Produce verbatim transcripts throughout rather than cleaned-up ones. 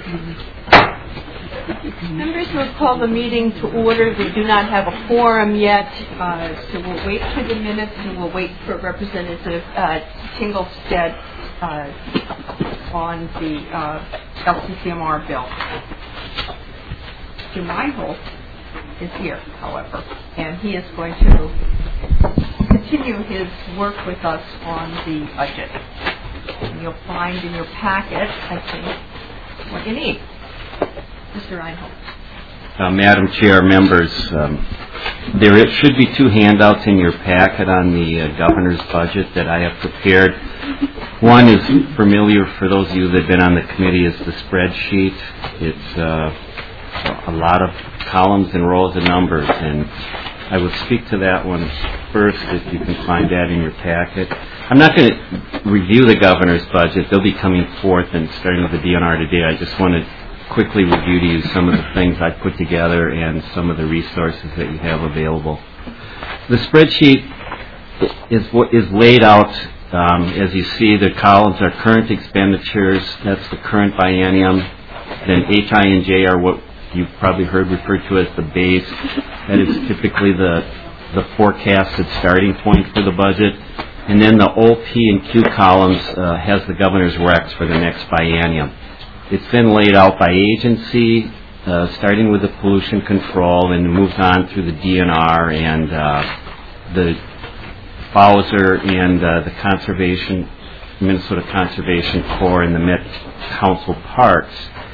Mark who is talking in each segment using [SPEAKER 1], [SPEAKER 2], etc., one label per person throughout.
[SPEAKER 1] Members, we'll call the meeting to order. We do not have a quorum yet, uh, so we'll wait for the minutes and we'll wait for Representative uh, Tinglestead uh, on the uh, L C C M R bill. Jim Reinhold is here, however, and he is going to continue his work with us on the budget. And you'll find in your packet, I think, what you need. Mister Reinhold.
[SPEAKER 2] Uh, Madam Chair, members, um, there should be two handouts in your packet on the uh, governor's budget that I have prepared. One is familiar for those of you that have been on the committee, is the spreadsheet. It's uh, a lot of columns and rows of numbers, and I will speak to that one first if you can find that in your packet. I'm not going to review the governor's budget. They'll be coming forth and starting with the D N R today. I just want to quickly review to you some of the things I put together and some of the resources that you have available. The spreadsheet is what is laid out. Um, as you see, the columns are current expenditures. That's the current biennium. Then H, I, and J are what you've probably heard referred to as the base. That is typically the the forecasted starting point for the budget. And then the O, P, and Q columns uh, has the governor's recs for the next biennium. It's then laid out by agency, uh, starting with the pollution control, and moves on through the D N R and uh, the Bowser and uh, the Conservation, Minnesota Conservation Corps, and the Met Council Parks.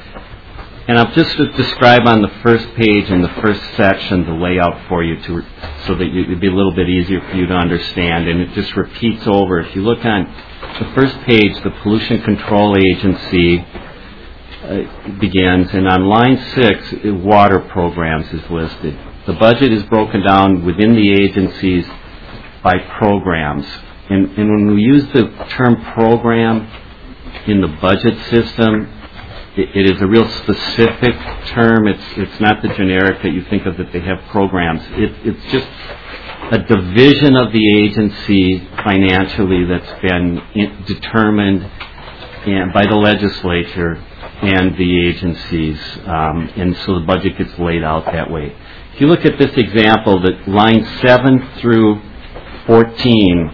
[SPEAKER 2] And I'll just describe on the first page in the first section the layout for you to, so that it would be a little bit easier for you to understand. And it just repeats over. If you look on the first page, the Pollution Control Agency uh, begins, and on line six, water programs is listed. The budget is broken down within the agencies by programs. And, and when we use the term program in the budget system, it is a real specific term. It's it's not the generic that you think of that they have programs. It, it's just a division of the agency financially that's been in, determined and by the legislature and the agencies, um, and so the budget gets laid out that way. If you look at this example, that line seven through fourteen,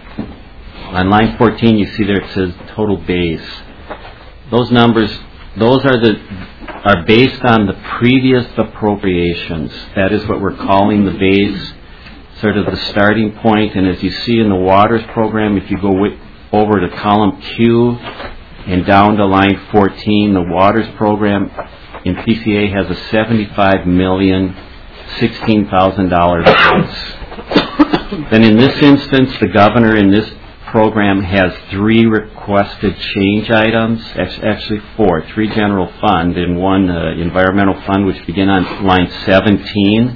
[SPEAKER 2] on line fourteen you see there it says total base. Those numbers, Those are the are based on the previous appropriations. That is what we're calling the base, sort of the starting point. And as you see in the waters program, if you go w- over to column Q and down to line fourteen, the waters program in P C A has a seventy-five million dollars, sixteen thousand dollars base. Then in this instance, the governor in this program has three requested change items, actually four, three general fund and one uh, environmental fund, which begin on line seventeen.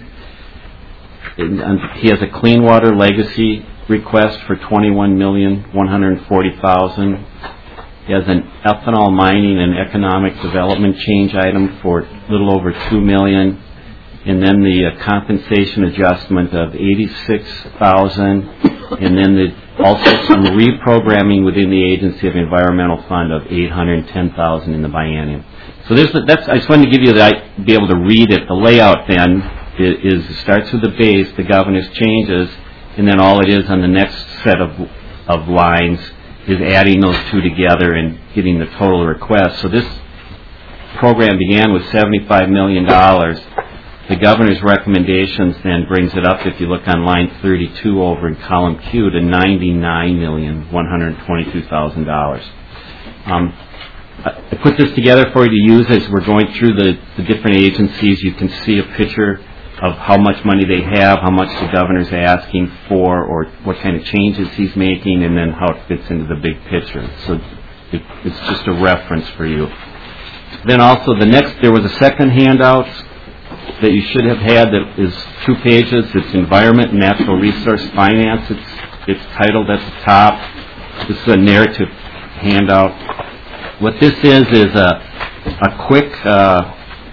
[SPEAKER 2] And, and he has a clean water legacy request for twenty-one million one hundred forty thousand dollars. He has an ethanol mining and economic development change item for a little over two million dollars. And then the uh, compensation adjustment of eighty-six thousand dollars. And then the also some reprogramming within the Agency of Environmental Fund of eight hundred ten thousand dollars in the biennium. So this, that's, I just wanted to give you that, be able to read it. The layout then is, is starts with the base, the governor's changes, and then all it is on the next set of of lines is adding those two together and getting the total request. So this program began with seventy-five million dollars. The governor's recommendations then brings it up, if you look on line thirty-two over in column Q, to ninety-nine million one hundred twenty-two thousand dollars. Um, I put this together for you to use as we're going through the, the different agencies. You can see a picture of how much money they have, how much the governor's asking for, or what kind of changes he's making, and then how it fits into the big picture. So it, it's just a reference for you. Then also the next, there was a second handout that you should have had that is two pages. It's Environment and Natural Resource Finance. It's, it's titled at the top. This is a narrative handout. What this is is a, a quick uh,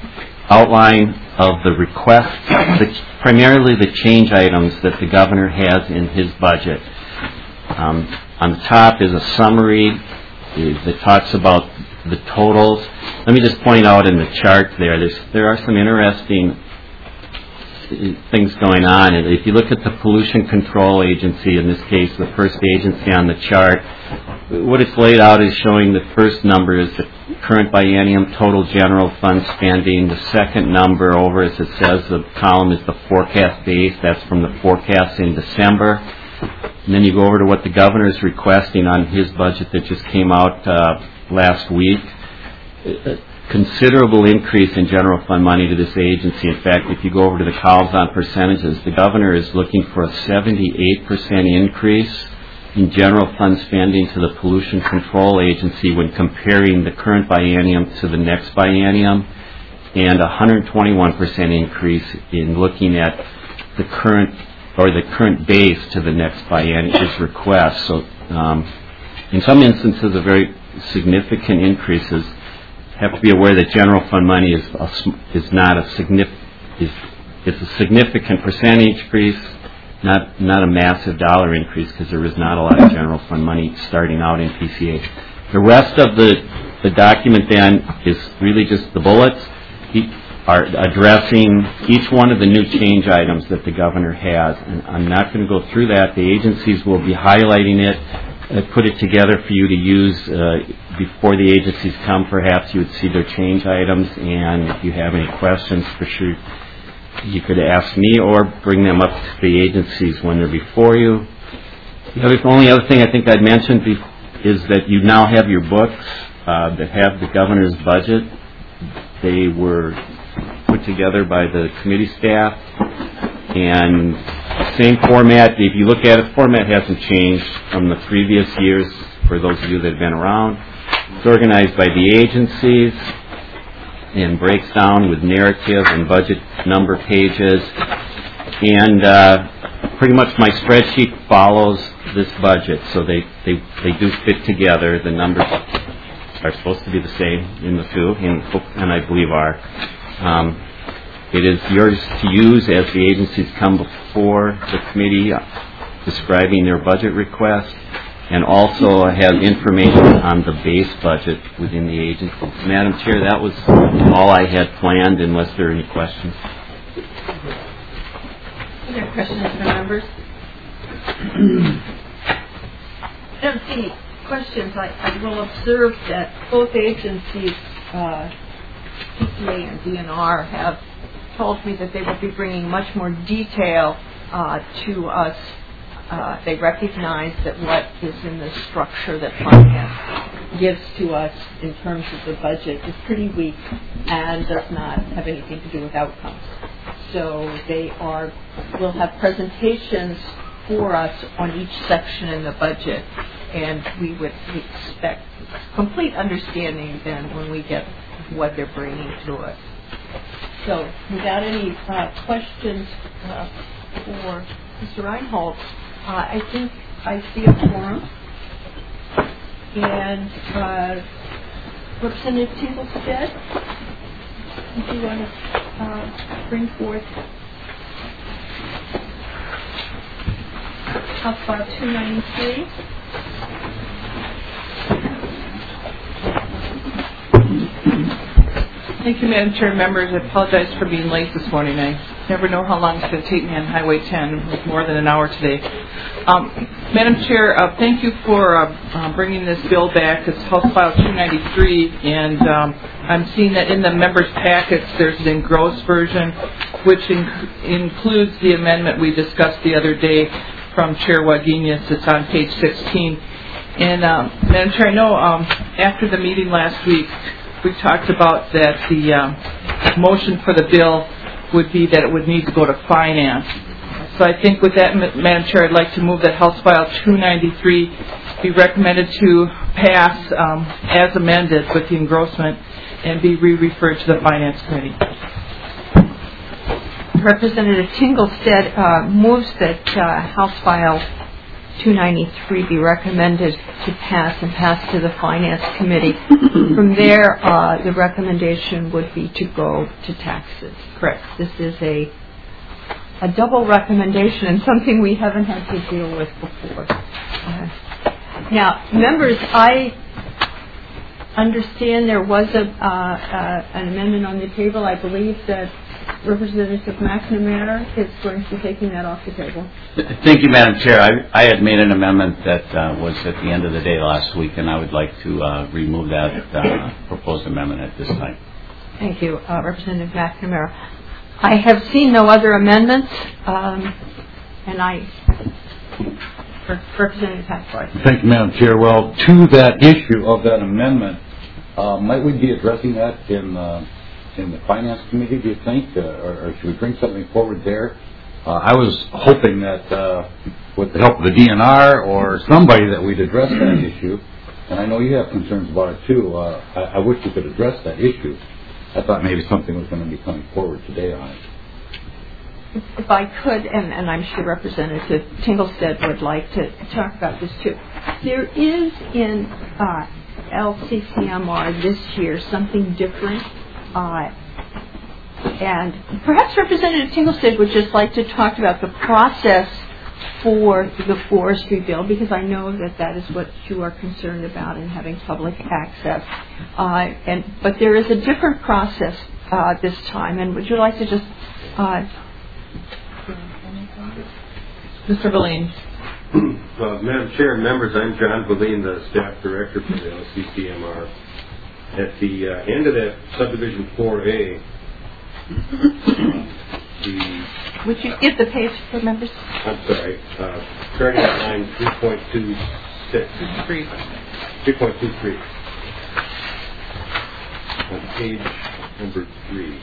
[SPEAKER 2] outline of the requests, the, primarily the change items that the governor has in his budget. Um, on the top is a summary that talks about the totals. Let me just point out in the chart there, there's, there are some interesting things going on. And if you look at the Pollution Control Agency, in this case, the first agency on the chart, what it's laid out is showing the first number is the current biennium total general fund spending. The second number over, as it says, the column is the forecast base. That's from the forecast in December. And then you go over to what the governor is requesting on his budget that just came out uh, last week. A considerable increase in general fund money to this agency. In fact, if you go over to the columns on percentages, the governor is looking for a seventy-eight percent increase in general fund spending to the Pollution Control Agency when comparing the current biennium to the next biennium, and a one hundred twenty-one percent increase in looking at the current or the current base to the next biennium's request. So um, in some instances, a very significant increases. Have to be aware that general fund money is a, is not a significant is it's a significant percentage increase, not not a massive dollar increase, because there is not a lot of general fund money starting out in P C A. The rest of the the document then is really just the bullets he, are addressing each one of the new change items that the governor has, and I'm not going to go through that. The agencies will be highlighting it. I put it together for you to use uh, before the agencies come. Perhaps you would see their change items, and if you have any questions, for sure you could ask me or bring them up to the agencies when they're before you. The other, only other thing I think I'd mention be, is that you now have your books uh, that have the governor's budget. They were put together by the committee staff, and same format. If you look at it, the format hasn't changed from the previous years for those of you that have been around. It's organized by the agencies and breaks down with narrative and budget number pages. And uh, pretty much my spreadsheet follows this budget, so they, they, they do fit together. The numbers are supposed to be the same in the two, and, and I believe are. Um, It is yours to use as the agencies come before the committee uh, describing their budget request, and also have information on the base budget within the agency. Madam Chair, that was all I had planned, unless there are any questions.
[SPEAKER 1] Any questions from members? I don't see any questions. I, I will observe that both agencies, uh, P C A and D N R, have told me that they will be bringing much more detail uh, to us. Uh, they recognize that what is in the structure that finance gives to us in terms of the budget is pretty weak and does not have anything to do with outcomes. So they are will have presentations for us on each section in the budget, and we would expect complete understanding then when we get what they're bringing to us. So, without any uh, questions uh, for Mister Reinhold, uh, I think I see a quorum. And uh, Representative Tingelstead, do you want to uh, bring forth House File two ninety-three?
[SPEAKER 3] Thank you, Madam Chair. Members, I apologize for being late this morning. I never know how long it's going to take me on Highway ten. It was more than an hour today. Um, Madam Chair, uh, thank you for uh, uh, bringing this bill back. It's House File two ninety-three, and um, I'm seeing that in the members' packets there's an engrossed version, which inc- includes the amendment we discussed the other day from Chair Wagenius. It's on page sixteen. And uh, Madam Chair, I know um, after the meeting last week, we talked about that the um, motion for the bill would be that it would need to go to finance. So I think with that, Madam Chair, I'd like to move that House File two ninety-three be recommended to pass um, as amended with the engrossment and be re-referred to the Finance Committee.
[SPEAKER 1] Representative Tingelstead uh, moves that uh, House File two ninety-three be recommended to pass and pass to the Finance Committee. From there, uh, the recommendation would be to go to taxes.
[SPEAKER 3] Correct.
[SPEAKER 1] This is a a double recommendation and something we haven't had to deal with before. Uh, now, members, I understand there was a, uh, uh, an amendment on the table. I believe that Representative McNamara is going to be taking that off the table.
[SPEAKER 4] Thank you, Madam Chair. I, I had made an amendment that uh, was at the end of the day last week, and I would like to uh, remove that uh, proposed amendment at this time.
[SPEAKER 1] Thank you, uh, Representative McNamara. I have seen no other amendments, um, and I... Representative Hackford.
[SPEAKER 5] Thank you, Madam Chair. Well, to that issue of that amendment, uh, might we be addressing that in uh, in the Finance Committee, do you think, uh, or, or should we bring something forward there? Uh, I was hoping that uh, with the help of the D N R or somebody that we'd address that issue, and I know you have concerns about it too. Uh, I, I wish we could address that issue. I thought maybe something was going to be coming forward today on it.
[SPEAKER 1] If I could, and, and I'm sure Representative Tinglestead would like to talk about this too. There is in uh, L C C M R this year something different, uh, and perhaps Representative Tinglestead would just like to talk about the process for the forestry bill, because I know that that is what you are concerned about in having public access. Uh, and but there is a different process uh, this time, and would you like to just uh,
[SPEAKER 3] Mister Boleen.
[SPEAKER 6] Uh, Madam Chair and members, I'm John Boleen, the staff director for the L C C M R. At the uh, end of that subdivision four A, uh, the...
[SPEAKER 1] Would you give the page for members?
[SPEAKER 6] I'm sorry, uh, starting at line three point two six.
[SPEAKER 3] three
[SPEAKER 6] point two three. On page number three.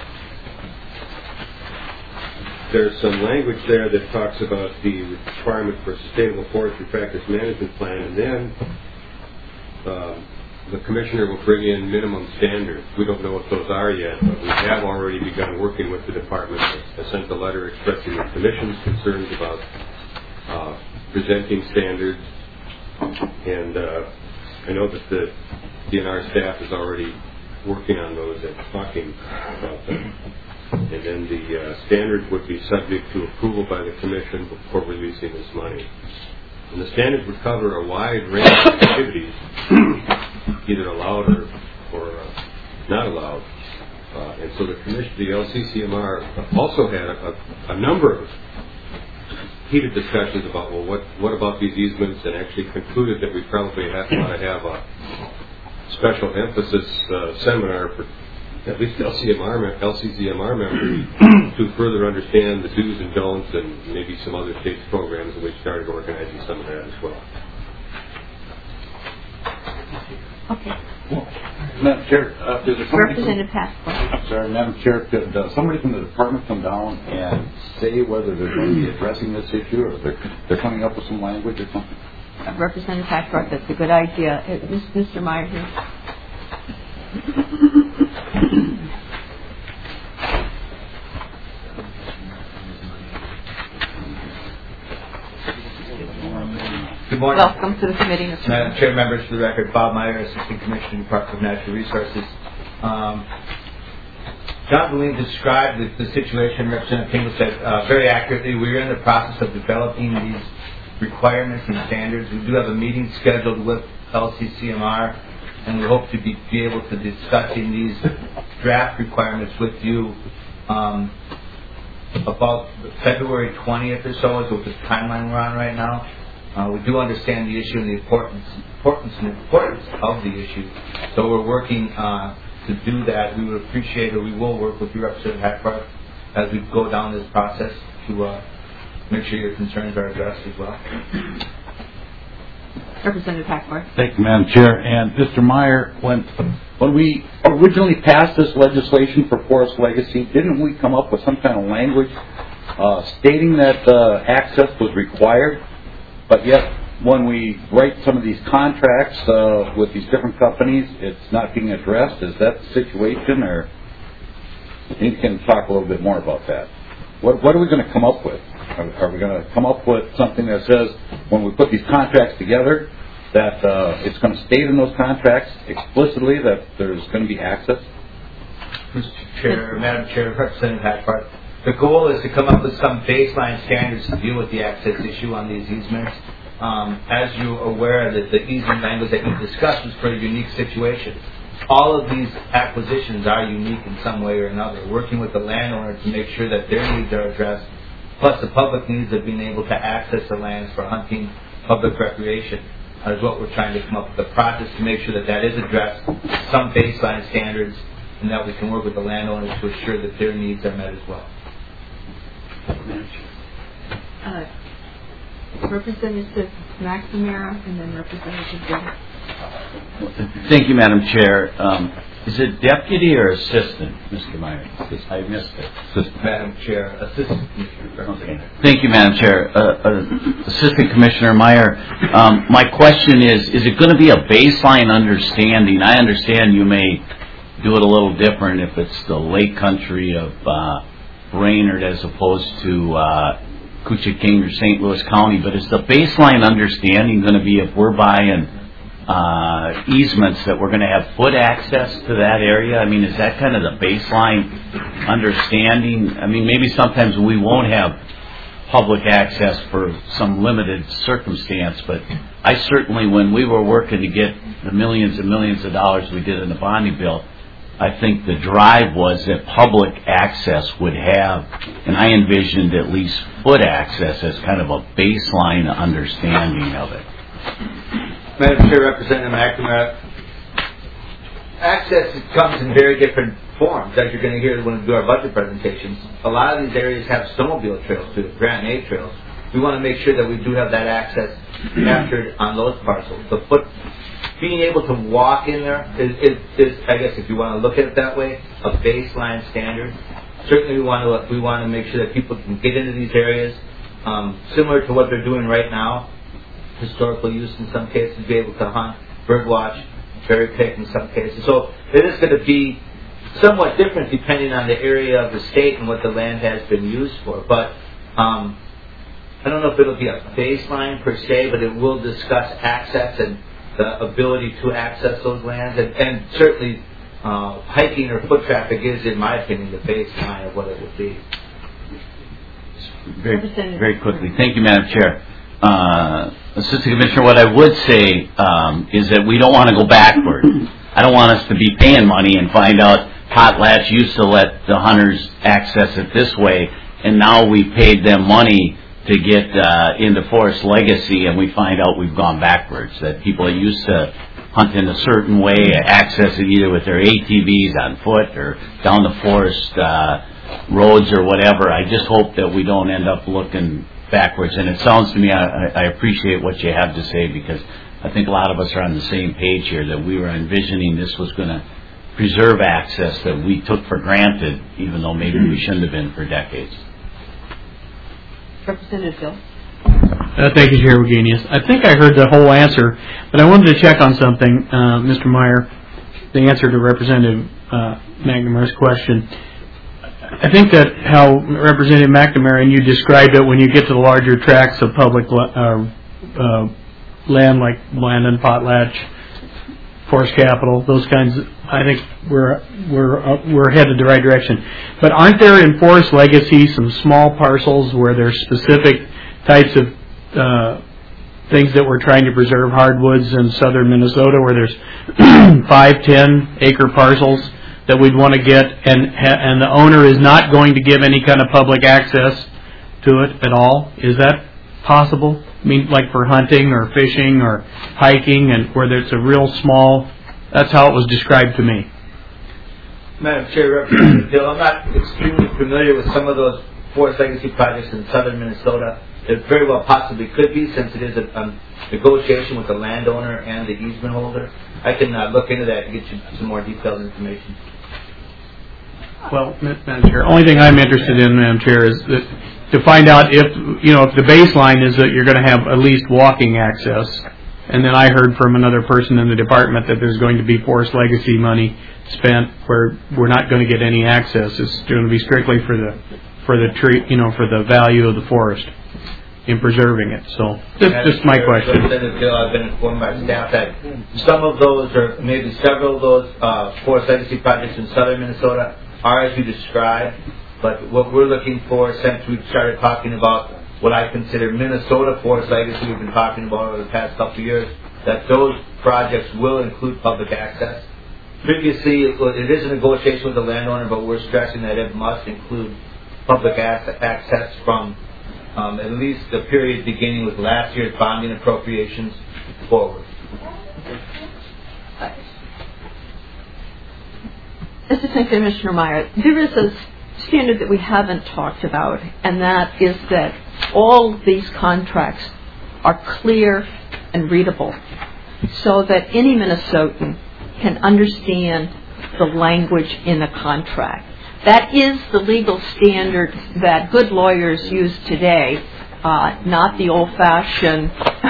[SPEAKER 6] There's some language there that talks about the requirement for a sustainable forestry practice management plan, and then um, the commissioner will bring in minimum standards. We don't know what those are yet, but we have already begun working with the department. I sent a letter expressing the commission's concerns about uh, presenting standards, and uh, I know that the D N R staff is already working on those and talking about them. And then the uh, standards would be subject to approval by the Commission before releasing this money. And the standards would cover a wide range of activities, either allowed or, or uh, not allowed. Uh, and so the Commission, the L C C M R, also had a, a, a number of heated discussions about, well, what, what about these easements, and actually concluded that we probably have to have a special emphasis uh, seminar for at least L C C M R members to further understand the do's and don'ts and maybe some other states' programs, and we started organizing some of that as well.
[SPEAKER 1] Okay.
[SPEAKER 5] Well, Madam Chair, uh, is there somebody
[SPEAKER 1] Representative
[SPEAKER 5] from,
[SPEAKER 1] Passport.
[SPEAKER 5] I'm sorry, Madam Chair, could uh, somebody from the department come down and say whether they're going to be addressing this issue, or they're, they're coming up with some language or something?
[SPEAKER 1] Uh, Representative Passport, that's a good idea. Uh, Mister Meyer here.
[SPEAKER 7] Good morning.
[SPEAKER 1] Welcome to the committee, Mister
[SPEAKER 7] Madam Chair, members, for the record, Bob Meyer, Assistant Commissioner, Department of Natural Resources. Um, John Boleen described the, the situation, Representative Tingle said uh, very accurately. We're in the process of developing these requirements and standards. We do have a meeting scheduled with L C C M R, and we hope to be, be able to discussing these draft requirements with you um, about February twentieth or so is what the timeline we're on right now. Uh, we do understand the issue and the importance, importance and importance of the issue, so we're working uh, to do that. We would appreciate it. We will work with you, Representative Hackford, as we go down this process to uh, make sure your concerns are addressed as well.
[SPEAKER 1] Representative Hackford.
[SPEAKER 5] Thank you, Madam Chair. And Mister Meyer, when when we originally passed this legislation for Forest Legacy, didn't we come up with some kind of language uh, stating that uh, access was required? But yet, when we write some of these contracts uh, with these different companies, it's not being addressed. Is that the situation, or you can talk a little bit more about that? What, what are we going to come up with? Are, are we going to come up with something that says, when we put these contracts together, that uh, it's going to state in those contracts explicitly that there's going to be access?
[SPEAKER 7] Mister Chair, Madam Chair, Representative Hackford, the goal is to come up with some baseline standards to deal with the access issue on these easements. um, as you're aware, that the easement language that you discussed was for a unique situation. All of these acquisitions are unique in some way or another, working with the landowner to make sure that their needs are addressed, plus the public needs of being able to access the lands for hunting, public recreation, is what we're trying to come up with a process to make sure that that is addressed, some baseline standards, and that we can work with the landowners to assure that their needs are met as well.
[SPEAKER 1] Uh, Representative McNamara and then Representative Gill.
[SPEAKER 4] Thank you, Madam Chair. Um, is it deputy or assistant, Mister Meyer? I missed it.
[SPEAKER 7] Assistant. Madam Chair, Assistant Commissioner.
[SPEAKER 4] Okay. Thank you, Madam Chair. Uh, uh, Assistant Commissioner Meyer, um, my question is, is it going to be a baseline understanding? I understand you may do it a little different if it's the lake country of uh, Brainerd as opposed to uh, Couchiching or Saint Louis County, but is the baseline understanding going to be if we're buying uh, easements that we're going to have foot access to that area? I mean, is that kind of the baseline understanding? I mean, maybe sometimes we won't have public access for some limited circumstance, but I certainly, when we were working to get the millions and millions of dollars we did in the bonding bill, I think the drive was that public access would have, and I envisioned at least foot access as kind of a baseline understanding of it.
[SPEAKER 7] Madam Chair, Representative McNamara, access comes in very different forms, as you're going to hear when we do our budget presentations. A lot of these areas have snowmobile trails too, Grant A trails. We want to make sure that we do have that access captured on those parcels. The foot, being able to walk in there is, is, is, I guess, if you want to look at it that way, a baseline standard. Certainly, we want to we want to make sure that people can get into these areas, um, similar to what they're doing right now. Historical use in some cases, be able to hunt, bird watch, cherry pick in some cases. So it is going to be somewhat different depending on the area of the state and what the land has been used for. But um, I don't know if it'll be a baseline per se, but it will discuss access and the ability to access those lands. And, and certainly uh, hiking or foot traffic is, in my opinion, the baseline of what it would be.
[SPEAKER 4] Very, very quickly. Thank you, Madam Chair. Uh, Assistant Commissioner, what I would say um, is that we don't want to go backward. I don't want us to be paying money and find out Potlatch used to let the hunters access it this way, and now we paid them money to get uh, into Forest Legacy, and we find out we've gone backwards, that people that used to hunt in a certain way access it either with their A T Vs on foot or down the forest uh, roads or whatever. I just hope that we don't end up looking backwards. And it sounds to me, I, I appreciate what you have to say, because I think a lot of us are on the same page here, that we were envisioning this was going to preserve access that we took for granted, even though maybe we shouldn't have been for decades.
[SPEAKER 1] Representative Gill.
[SPEAKER 8] Uh, thank you, Chair Wagenius. I think I heard the whole answer, but I wanted to check on something, uh, Mister Meyer, the answer to Representative uh, McNamara's question. I think that how Representative McNamara and you described it, when you get to the larger tracts of public uh, uh, land like Blandon, Potlatch, Forest Capital, those kinds, of, I think we're we're uh, we're headed the right direction. But aren't there in Forest Legacy some small parcels where there's specific types of uh, things that we're trying to preserve, hardwoods in southern Minnesota, where there's five, ten acre parcels that we'd want to get, and and the owner is not going to give any kind of public access to it at all? Is that possible? I mean, like for hunting or fishing or hiking, and where there's a real small, that's how it was described to me.
[SPEAKER 7] Madam Chair, Representative Gill, I'm not extremely familiar with some of those Forest Legacy projects in southern Minnesota. It very well possibly could be, since it is a um, negotiation with the landowner and the easement holder. I can uh, look into that and get you some more detailed information.
[SPEAKER 8] Well, Madam Chair, only thing I'm interested in, Madam Chair, is that to find out if, you know, if the baseline is that you're going to have at least walking access. And then I heard from another person in the department that there's going to be Forest Legacy money spent where we're not going to get any access. It's going to be strictly for the for the tree, you know, for the value of the forest in preserving it. So that's just my question.
[SPEAKER 7] Representative Gill, I've been informed by staff that some of those, or maybe several of those uh, Forest Legacy projects in southern Minnesota are as you described. But what we're looking for, since we've started talking about what I consider Minnesota Forest Legacy we've been talking about over the past couple of years, that those projects will include public access. Previously, it is a negotiation with the landowner, but we're stressing that it must include public access from um, at least the period beginning with last year's bonding appropriations forward.
[SPEAKER 1] Assistant Commissioner Meyer, there is a standard that we haven't talked about, and that is that all these contracts are clear and readable so that any Minnesotan can understand the language in a contract. That is the legal standard that good lawyers use today, uh, not the old-fashioned,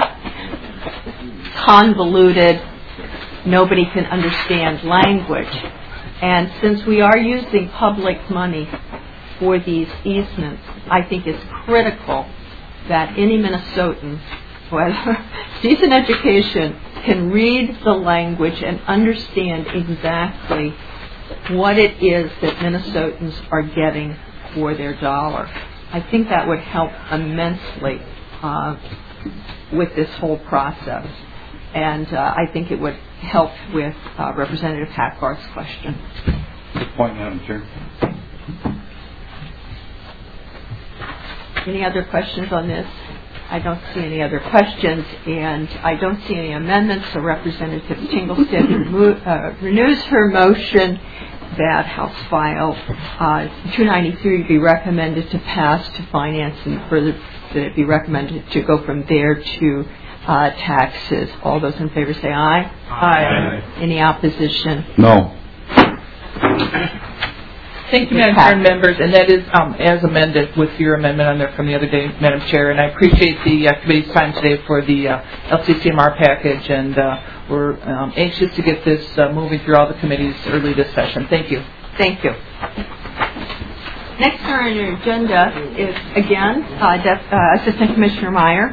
[SPEAKER 1] convoluted, nobody can understand language. And since we are using public money for these easements, I think it's critical that any Minnesotan, whether decent education, can read the language and understand exactly what it is that Minnesotans are getting for their dollar. I think that would help immensely uh, with this whole process. And uh, I think it would help with uh, Representative Hackbarth's question.
[SPEAKER 5] Good point, Madam Chair.
[SPEAKER 1] Any other questions on this? I don't see any other questions, and I don't see any amendments, so Representative Tinglestead remo- uh, renews her motion that House File uh, two ninety-three be recommended to pass to Finance, and further that it be recommended to go from there to uh, taxes. All those in favor say aye. Aye. Aye. Any opposition?
[SPEAKER 5] No.
[SPEAKER 3] Thank you, Madam Chair and members, and that is um, as amended with your amendment on there from the other day, Madam Chair. And I appreciate the uh, committee's time today for the uh, L C C M R package, and uh, we're um, anxious to get this uh, moving through all the committees early this session. Thank you.
[SPEAKER 1] Thank you. Next on our agenda is, again, uh, Def- uh, Assistant Commissioner Meyer.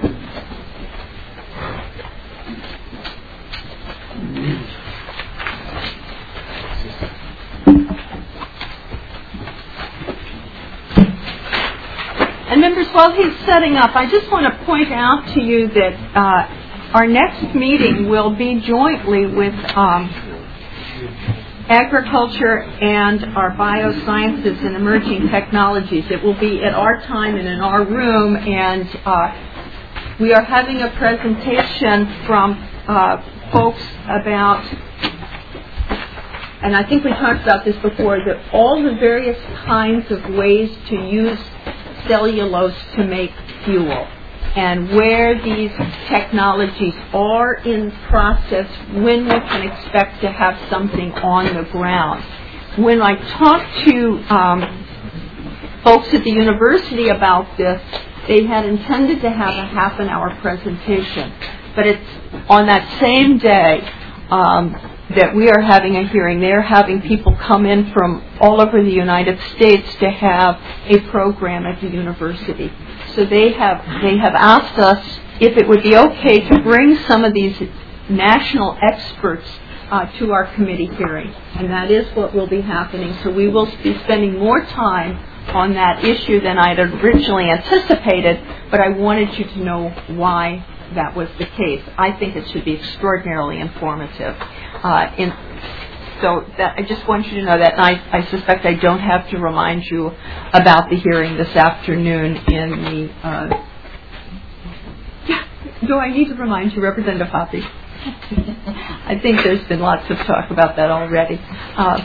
[SPEAKER 1] And members, while he's setting up, I just want to point out to you that uh, our next meeting will be jointly with um, agriculture and our biosciences and emerging technologies. It will be at our time and in our room, and uh, we are having a presentation from uh, folks about, and I think we talked about this before, that all the various kinds of ways to use cellulose to make fuel, and where these technologies are in process, when we can expect to have something on the ground. When I talked to um, folks at the university about this, they had intended to have a half an hour presentation, but it's on that same day um, that we are having a hearing. They're having people come in from all over the United States to have a program at the university. So they have they have asked us if it would be okay to bring some of these national experts uh, to our committee hearing. And that is what will be happening. So we will be spending more time on that issue than I had originally anticipated, but I wanted you to know why that was the case. I think it should be extraordinarily informative. Uh, in, so that, I just want you to know that, and I, I suspect I don't have to remind you about the hearing this afternoon in the... Uh, yeah, do I need to remind you, Representative Hoppe? I think there's been lots of talk about that already. Uh,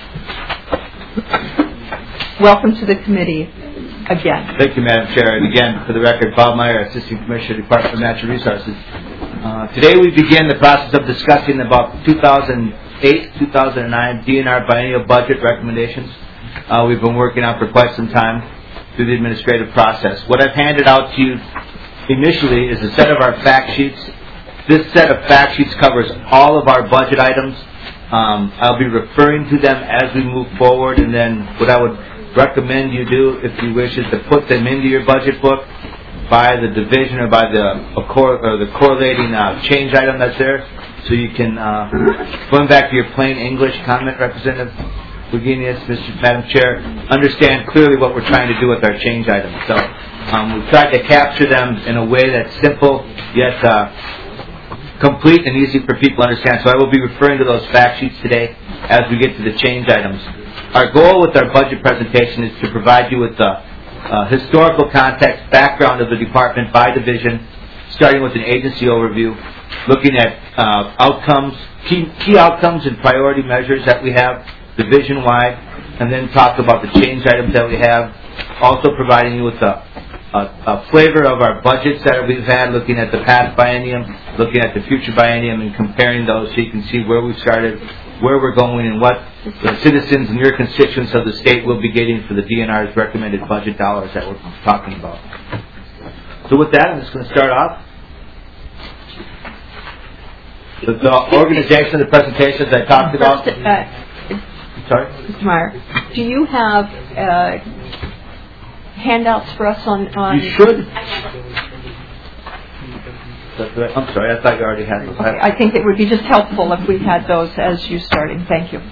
[SPEAKER 1] welcome to the committee again.
[SPEAKER 7] Thank you, Madam Chair. And again, for the record, Bob Meyer, Assistant Commissioner, Department of Natural Resources. Uh, today we begin the process of discussing about two thousand eight two thousand nine D N R biennial budget recommendations. Uh, we've been working on for quite some time through the administrative process. What I've handed out to you initially is a set of our fact sheets. This set of fact sheets covers all of our budget items. Um, I'll be referring to them as we move forward, and then what I would recommend you do, if you wish, is to put them into your budget book by the division or by the or, cor- or the correlating uh, change item that's there, so you can, uh, going back to your plain English comment, Representative Wagenius, Mister Madam Chair, understand clearly what we're trying to do with our change items. So Um, we've tried to capture them in a way that's simple yet uh, complete and easy for people to understand. So I will be referring to those fact sheets today as we get to the change items. Our goal with our budget presentation is to provide you with the uh, historical context, background of the department by division, starting with an agency overview, looking at uh, outcomes, key, key outcomes and priority measures that we have division-wide, and then talk about the change items that we have, also providing you with a, a, a flavor of our budgets that we've had, looking at the past biennium, looking at the future biennium, and comparing those so you can see where we started, where we're going, and what the citizens and your constituents of the state will be getting for the D N R's recommended budget dollars that we're talking about. So with that, I'm just going to start off. The, the organization of the presentations I talked about.
[SPEAKER 1] First, uh,
[SPEAKER 7] Sorry?
[SPEAKER 1] Mister Meyer, do you have uh, handouts for us on... on
[SPEAKER 7] You should. I'm sorry, I thought you already had those.
[SPEAKER 1] Okay, I think it would be just helpful if we had those as you started. Thank you.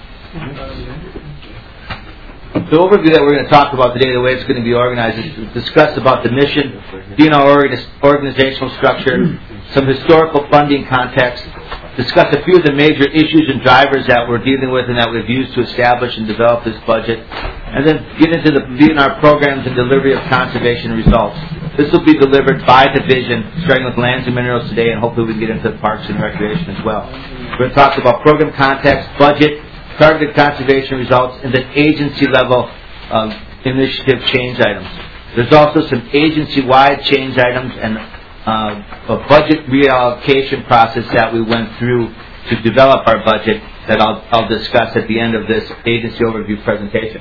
[SPEAKER 7] The overview that we're going to talk about today, the way it's going to be organized, is to discuss about the mission, D N R organizational structure, some historical funding context, discuss a few of the major issues and drivers that we're dealing with and that we've used to establish and develop this budget, and then get into the D N R programs and delivery of conservation results. This will be delivered by division, starting with lands and minerals today, and hopefully we can get into parks and recreation as well. We're going to talk about program context, budget, targeted conservation results, and then agency-level um, initiative change items. There's also some agency-wide change items and uh, a budget reallocation process that we went through to develop our budget that I'll, I'll discuss at the end of this agency overview presentation.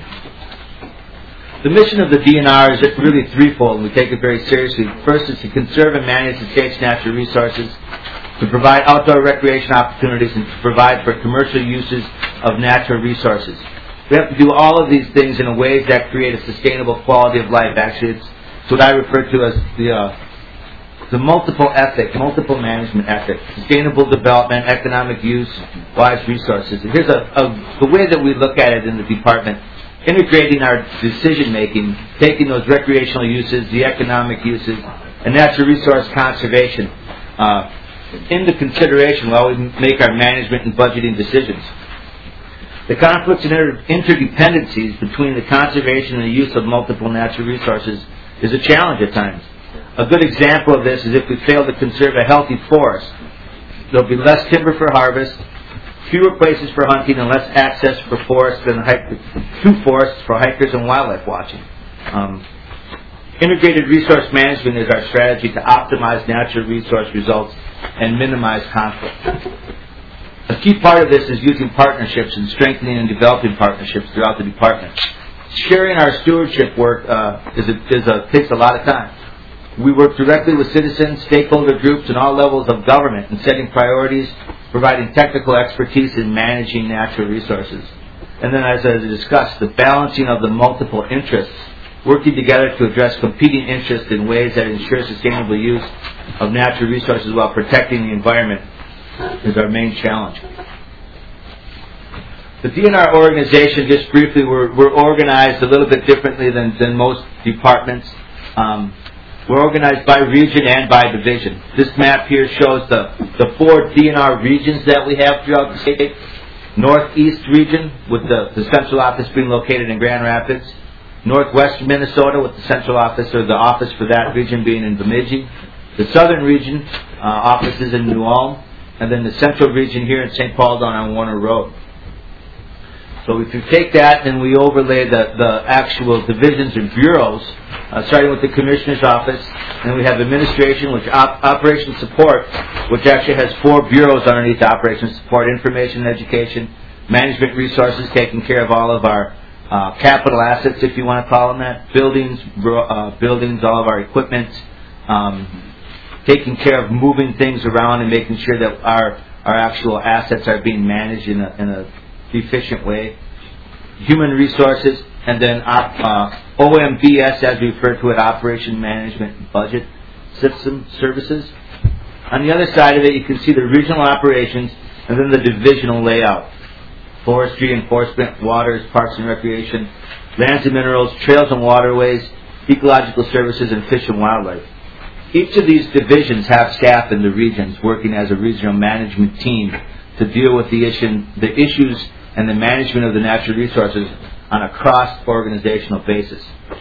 [SPEAKER 7] The mission of the D N R is really threefold, and we take it very seriously. First is to conserve and manage the state's natural resources, to provide outdoor recreation opportunities, and to provide for commercial uses of natural resources. We have to do all of these things in a ways that create a sustainable quality of life. Actually, it's what I refer to as the uh, the multiple ethic, multiple management ethic, sustainable development, economic use, wise resources. And here's a, a the way that we look at it in the department. Integrating our decision making, taking those recreational uses, the economic uses, and natural resource conservation uh, into consideration while we make our management and budgeting decisions. The conflicts and inter- interdependencies between the conservation and the use of multiple natural resources is a challenge at times. A good example of this is if we fail to conserve a healthy forest, there'll be less timber for harvest, fewer places for hunting, and less access for forests and hike- to forests for hikers and wildlife watching. Um, integrated resource management is our strategy to optimize natural resource results and minimize conflict. A key part of this is using partnerships and strengthening and developing partnerships throughout the department. Sharing our stewardship work uh, is a, is a, takes a lot of time. We work directly with citizens, stakeholder groups, and all levels of government in setting priorities, providing technical expertise in managing natural resources. And then, as I discussed, the balancing of the multiple interests, working together to address competing interests in ways that ensure sustainable use of natural resources while protecting the environment is our main challenge. The D N R organization, just briefly, we're, we're organized a little bit differently than, than most departments. Um, We're organized by region and by division. This map here shows the, the four D N R regions that we have throughout the state. Northeast region, with the, the central office being located in Grand Rapids. Northwest Minnesota, with the central office, or the office for that region being in Bemidji. The southern region, uh, offices in New Ulm. And then the central region here in Saint Paul down on Warner Road. So if you take that and we overlay the, the actual divisions and bureaus, uh, starting with the Commissioner's Office, and we have Administration, which op- Operations Support, which actually has four bureaus underneath Operations Support: Information and Education, Management Resources, taking care of all of our uh, capital assets, if you want to call them that, buildings, uh, buildings, all of our equipment, um, taking care of moving things around and making sure that our our actual assets are being managed in a, in a efficient way. Human Resources, and then uh, O M B S, as we refer to it, Operation Management and Budget System Services. On the other side of it, you can see the regional operations and then the divisional layout. Forestry, Enforcement, Waters, Parks and Recreation, Lands and Minerals, Trails and Waterways,
[SPEAKER 9] Ecological Services, and Fish and Wildlife. Each of these divisions have staff in the regions working as a regional management team to deal with the, issue, the issues and the management of the natural resources on a cross-organizational basis.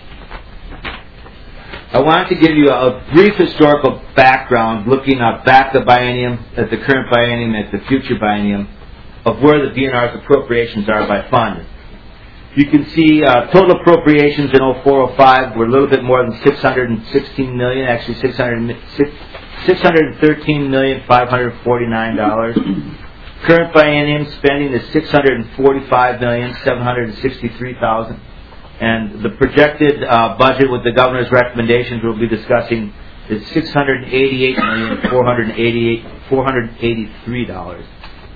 [SPEAKER 9] I wanted to give you a brief historical background looking at back the biennium, at the current biennium, at the future biennium, of where the D N R's appropriations are by fund. You can see uh, total appropriations in oh four oh five were a little bit more than six hundred sixteen million dollars, actually six hundred thirteen million five hundred forty-nine dollars. Current biennium spending is six hundred forty-five million seven hundred sixty-three thousand dollars. And the projected uh, budget with the governor's recommendations we'll be discussing is six hundred eighty-eight million four hundred eighty-three dollars.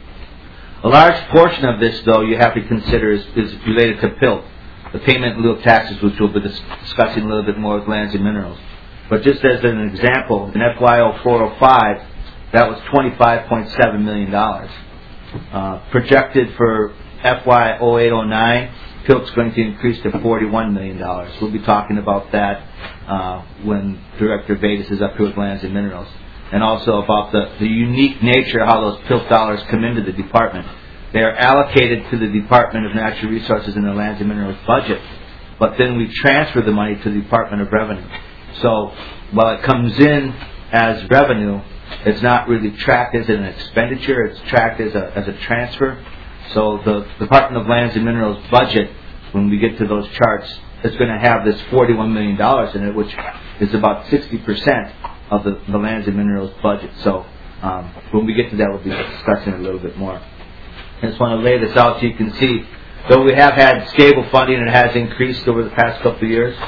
[SPEAKER 9] A large portion of this, though, you have to consider is, is related to P I L T, the payment in lieu of taxes, which we'll be dis- discussing a little bit more with Lands and Minerals. But just as an example, in F Y oh four oh five, that was twenty-five point seven million dollars. Uh, projected for F Y oh eight oh nine, P I L T's going to increase to forty-one million dollars. We'll be talking about that uh, when Director Vegas is up here with Lands and Minerals. And also about the, the unique nature of how those P I L T dollars come into the department. They are allocated to the Department of Natural Resources in the Lands and Minerals budget, but then we transfer the money to the Department of Revenue. So while it comes in as revenue, it's not really tracked as an expenditure, it's tracked as a, as a transfer. So the Department of Lands and Minerals budget, when we get to those charts, it's going to have this forty-one million dollars in it, which is about sixty percent of the, the Lands and Minerals budget. So um, when we get to that, we'll be discussing it a little bit more. I just want to lay this out so you can see, though we have had stable funding, it has increased over the past couple of years.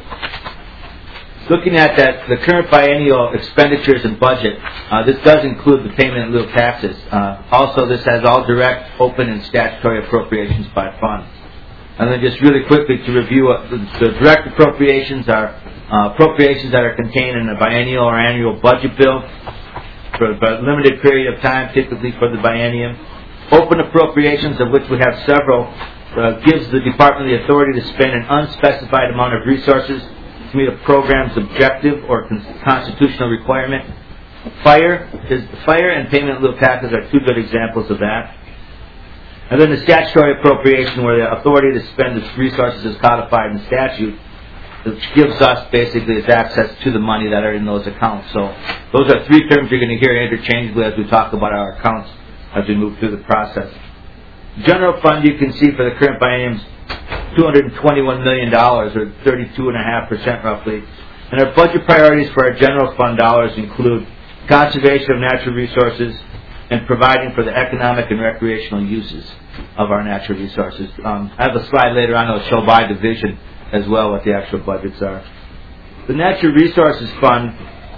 [SPEAKER 9] Looking at that, the current biennial expenditures and budget, uh, this does include the payment in lieu of taxes. Uh, also, this has all direct, open, and statutory appropriations by fund. And then just really quickly to review, uh, the, the direct appropriations are uh, appropriations that are contained in a biennial or annual budget bill for a limited period of time, typically for the biennium. Open appropriations, of which we have several, uh, gives the department the authority to spend an unspecified amount of resources to meet a program's objective or con- constitutional requirement. Fire is fire and payment in lieu of taxes are two good examples of that. And then the statutory appropriation, where the authority to spend its resources is codified in statute, which gives us basically its access to the money that are in those accounts. So those are three terms you're going to hear interchangeably as we talk about our accounts as we move through the process. General fund, you can see for the current biennium, two hundred twenty-one million dollars, or thirty-two point five percent roughly. And our budget priorities for our general fund dollars include conservation of natural resources and providing for the economic and recreational uses of our natural resources. Um, I have a slide later on that will show by division as well what the actual budgets are. The Natural Resources Fund,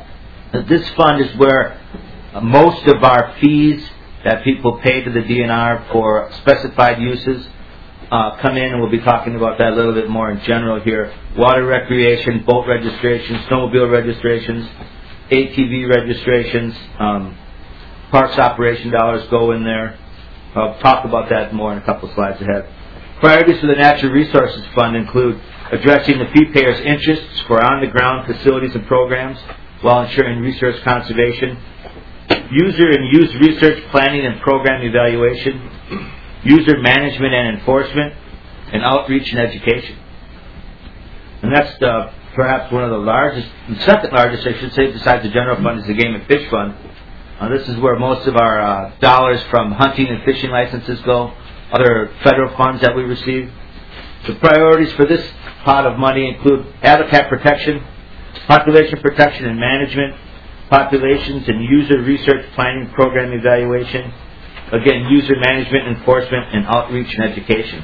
[SPEAKER 9] this fund is where uh, most of our fees that people pay to the D N R for specified uses uh, come in, and we'll be talking about that a little bit more in general here. Water recreation, boat registrations, snowmobile registrations, A T V registrations, um, parks operation dollars go in there. I'll talk about that more in a couple of slides ahead. Priorities for the Natural Resources Fund include addressing the fee payers' interests for on-the-ground facilities and programs while ensuring resource conservation, user and use research planning and program evaluation, user management and enforcement, and outreach and education. And that's uh, perhaps one of the largest, the second largest, I should say, besides the general fund, is the Game and Fish Fund. Uh, this is where most of our uh, dollars from hunting and fishing licenses go, other federal funds that we receive. The priorities for this pot of money include habitat protection, population protection and management, populations and user research planning program evaluation, again, user management, enforcement, and outreach and education.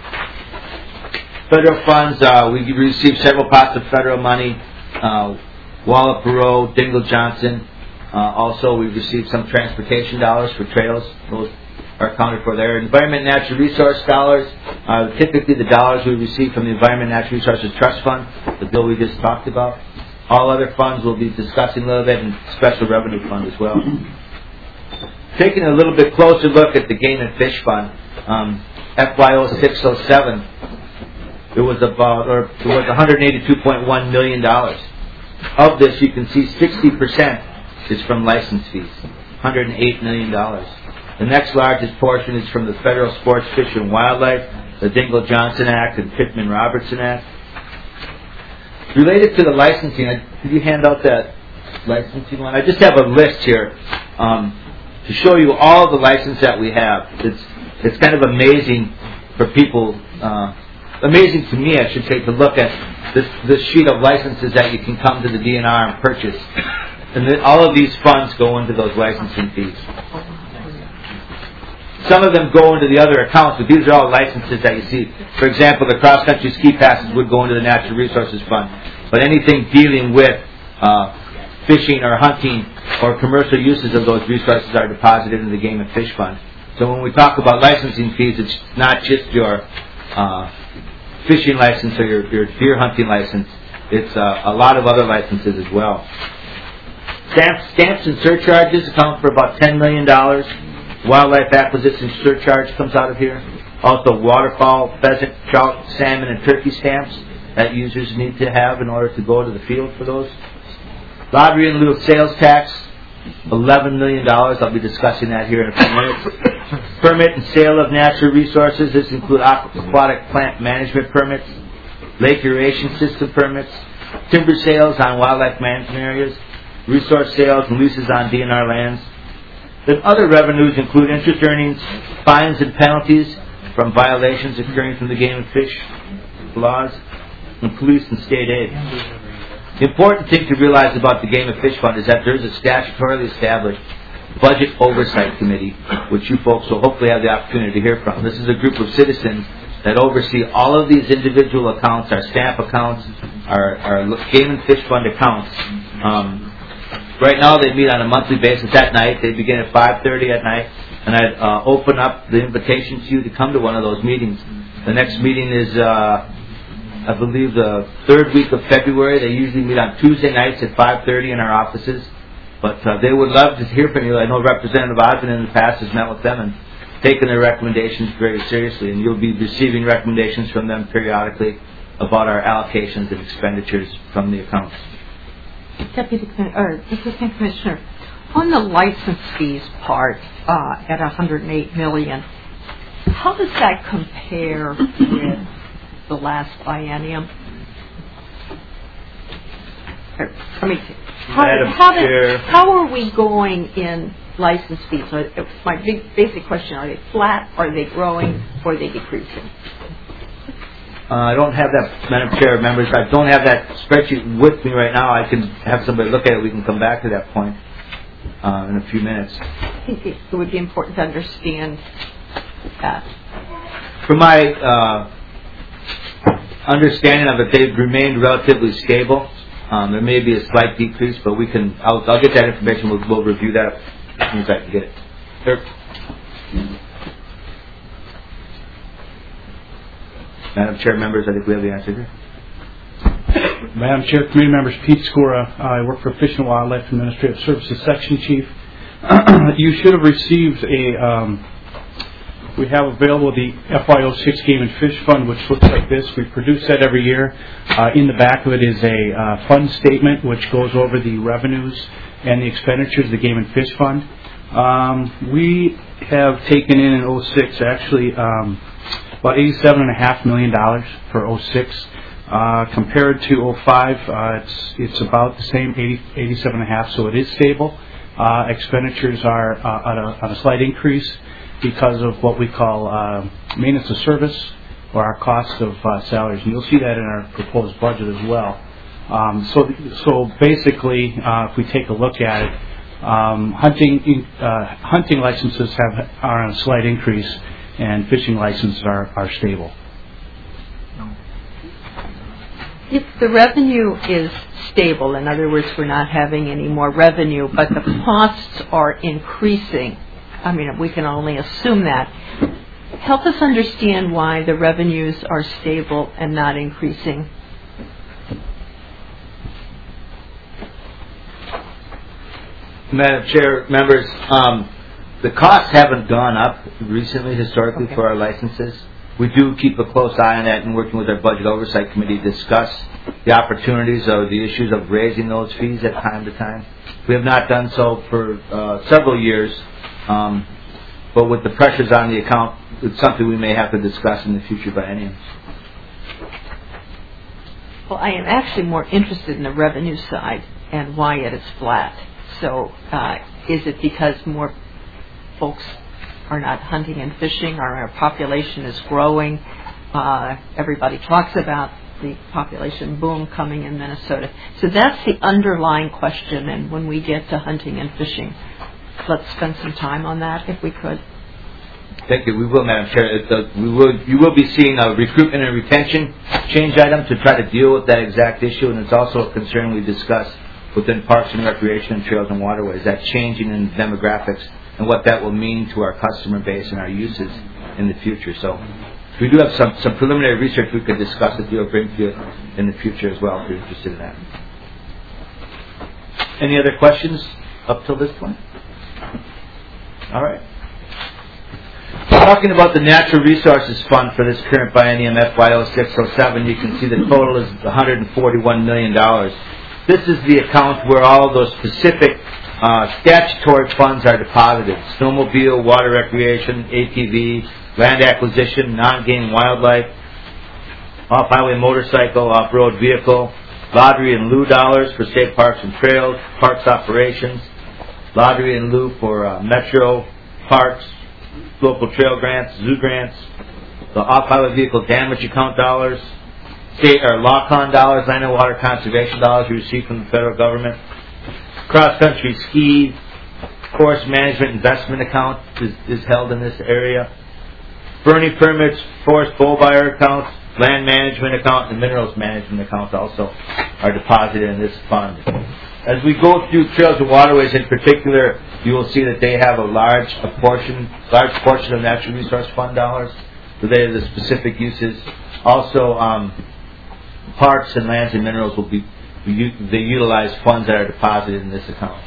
[SPEAKER 9] Federal funds, uh, we receive several pots of federal money, uh, Wallop, Perot, Dingle Johnson. Uh, also, we received some transportation dollars for trails. Those are accounted for there. Environment and Natural Resource dollars, uh, typically the dollars we receive from the Environment and Natural Resources Trust Fund, the bill we just talked about. All other funds we'll be discussing a little bit, and Special Revenue Fund as well. Taking a little bit closer look at the Game and Fish Fund, um, F Y oh six oh seven, it was about, or it was one hundred eighty-two point one million dollars. Of this, you can see sixty percent is from license fees, one hundred eight million dollars. The next largest portion is from the Federal Sports, Fish, and Wildlife, the Dingell-Johnson Act, and Pittman-Robertson Act. Related to the licensing, I, did you hand out that licensing one? I just have a list here um, to show you all the licenses that we have. It's it's kind of amazing for people, uh, amazing to me, I should say, to look at this this sheet of licenses that you can come to the D N R and purchase. And then all of these funds go into those licensing fees. Some of them go into the other accounts, but these are all licenses that you see. For example, the cross-country ski passes would go into the Natural Resources Fund. But anything dealing with uh, fishing or hunting or commercial uses of those resources are deposited in the Game and Fish Fund. So when we talk about licensing fees, it's not just your uh, fishing license or your, your deer hunting license. It's uh, a lot of other licenses as well. Stamps, stamps and surcharges account for about ten million dollars. Wildlife acquisition surcharge comes out of here. Also waterfowl, pheasant, trout, salmon, and turkey stamps that users need to have in order to go to the field for those. Lottery and lieu of sales tax, eleven million dollars. I'll be discussing that here in a few minutes. Permit and sale of natural resources. This includes aquatic plant management permits, lake aeration system permits, timber sales on wildlife management areas, resource sales and leases on D N R lands. Then other revenues include interest earnings, fines and penalties from violations occurring from the Game and Fish laws, and police and state aid. The important thing to realize about the Game and Fish Fund is that there is a statutorily established Budget Oversight Committee, which you folks will hopefully have the opportunity to hear from. This is a group of citizens that oversee all of these individual accounts, our stamp accounts, our, our Game and Fish Fund accounts. Um, Right now, they meet on a monthly basis at night. They begin at five thirty at night, and I'd uh, open up the invitation to you to come to one of those meetings. The next meeting is, uh, I believe, the third week of February. They usually meet on Tuesday nights at five thirty in our offices. But uh, they would love to hear from you. I know Representative Osmond in the past has met with them and taken their recommendations very seriously, and you'll be receiving recommendations from them periodically about our allocations and expenditures from the accounts.
[SPEAKER 1] Deputy or Assistant Commissioner, on the license fees part uh, at one hundred eight million dollars, how does that compare with the last biennium? Or, I mean, how, how, do, how are we going in license fees? Are, my big basic question: are they flat? Are they growing? Or are they decreasing?
[SPEAKER 9] Uh, I don't have that, Madam Chair, members. I don't have that spreadsheet with me right now. I can have somebody look at it. We can come back to that point uh, in a few minutes.
[SPEAKER 1] I think it would be important to understand that.
[SPEAKER 9] From my uh, understanding of it, they've remained relatively stable. Um, there may be a slight decrease, but we can. I'll, I'll get that information. We'll, we'll review that as soon as I can get it. Sure. Madam Chair, members, I think we have the answer here.
[SPEAKER 10] Madam Chair, committee members, Pete Skora. I work for Fish and Wildlife Administrative Services Section Chief. You should have received a, um, we have available the F Y oh six Game and Fish Fund, which looks like this. We produce that every year. Uh, in the back of it is a uh, fund statement, which goes over the revenues and the expenditures of the Game and Fish Fund. Um, we have taken in in oh six, actually, um, about eighty-seven point five million dollars for oh six. Uh, compared to oh five, uh, it's it's about the same, eighty, eighty-seven point five, so it is stable. Uh, expenditures are uh, on, a, on a slight increase because of what we call uh, maintenance of service, or our cost of uh, salaries. And you'll see that in our proposed budget as well. Um, so, so basically, uh, if we take a look at it, um, hunting uh, hunting licenses have are on a slight increase, and fishing licenses are, are stable.
[SPEAKER 1] If the revenue is stable, in other words, we're not having any more revenue, but the costs are increasing, I mean, we can only assume that. Help us understand why the revenues are stable and not increasing.
[SPEAKER 9] Madam Chair, members, um, the costs haven't gone up recently, historically,
[SPEAKER 1] okay.
[SPEAKER 9] for our licenses. we do keep a close eye on that and working with our Budget Oversight Committee to discuss the opportunities or the issues of raising those fees at time to time. We have not done so for uh, several years, um, but with the pressures on the account, it's something we may have to discuss in the future biennium.
[SPEAKER 1] Well, I am actually more interested in the revenue side and why it is flat. So uh, is it because more folks are not hunting and fishing, or our population is growing? Uh, everybody talks about the population boom coming in Minnesota. So that's the underlying question, and when we get to hunting and fishing, let's spend some time on that if we could.
[SPEAKER 9] Thank you. We will, Madam Chair. It, uh, we will. You will be seeing a recruitment and retention change item to try to deal with that exact issue, and it's also a concern we discussed within Parks and Recreation and Trails and Waterways, that changing in demographics and what that will mean to our customer base and our uses in the future. So we do have some, some preliminary research we could discuss with you or bring to you in the future as well if you're interested in that. Any other questions up till this point? All right. Talking about the Natural Resources Fund for this current biennium F Y oh six oh seven, you can see the total is one hundred forty-one million dollars. This is the account where all of those specific uh, statutory funds are deposited. Snowmobile, water recreation, A T V, land acquisition, non-game wildlife, off-highway motorcycle, off-road vehicle, lottery and lieu dollars for state parks and trails, parks operations, lottery and lieu for uh, metro parks, local trail grants, zoo grants, the off-highway vehicle damage account dollars, state or LawCon dollars, land and water conservation dollars we receive from the federal government, cross-country ski, forest management investment account is, is held in this area, burning permits, forest bull buyer accounts, land management account, and minerals management accounts also are deposited in this fund. As we go through Trails and Waterways in particular, you will see that they have a large a portion, large portion of Natural Resource Fund dollars related to the specific uses. Also, um, parks and lands and minerals will be, they utilize funds that are deposited in this account.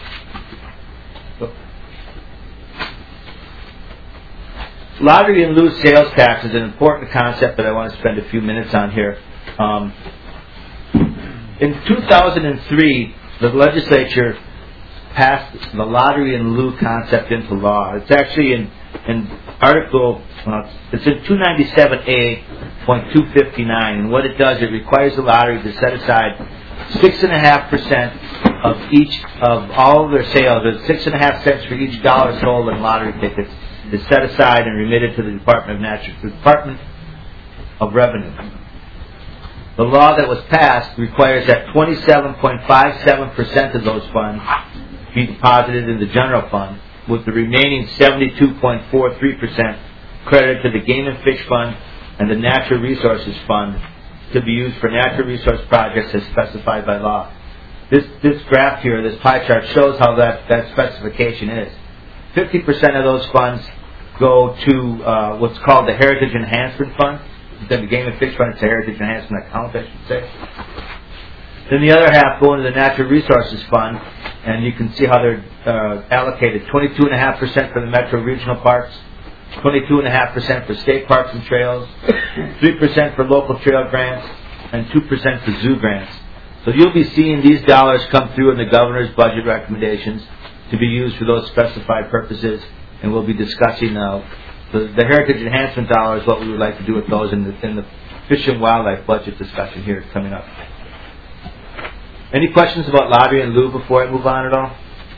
[SPEAKER 9] Lottery and lieu sales tax is an important concept that I want to spend a few minutes on here. Um, in two thousand three, the legislature passed the lottery and lieu concept into law. It's actually in, in Article, uh, it's in two ninety-seven A point two fifty-nine, and what it does, it requires the lottery to set aside six and a half percent of each of all of their sales, or six and a half cents for each dollar sold in lottery tickets, is set aside and remitted to the Department of Natural, the Department of Revenue. The law that was passed requires that twenty-seven point five seven percent of those funds be deposited in the general fund, with the remaining seventy-two point four three percent credited to the Game and Fish Fund and the Natural Resources Fund to be used for natural resource projects as specified by law. This, this graph here, this pie chart, shows how that, that specification is. fifty percent of those funds go to uh, what's called the Heritage Enhancement Fund. Then the Game and Fish Fund, it's a Heritage Enhancement account, I should say. Then the other half go into the Natural Resources Fund, and you can see how they're uh, allocated. twenty-two point five percent for the Metro Regional Parks, twenty-two point five percent for state parks and trails, three percent for local trail grants, and two percent for zoo grants. So you'll be seeing these dollars come through in the governor's budget recommendations to be used for those specified purposes, and we'll be discussing uh, the, the Heritage Enhancement dollars, what we would like to do with those in the, in the Fish and Wildlife budget discussion here coming up. Any questions about lottery and lieu before I move on at all?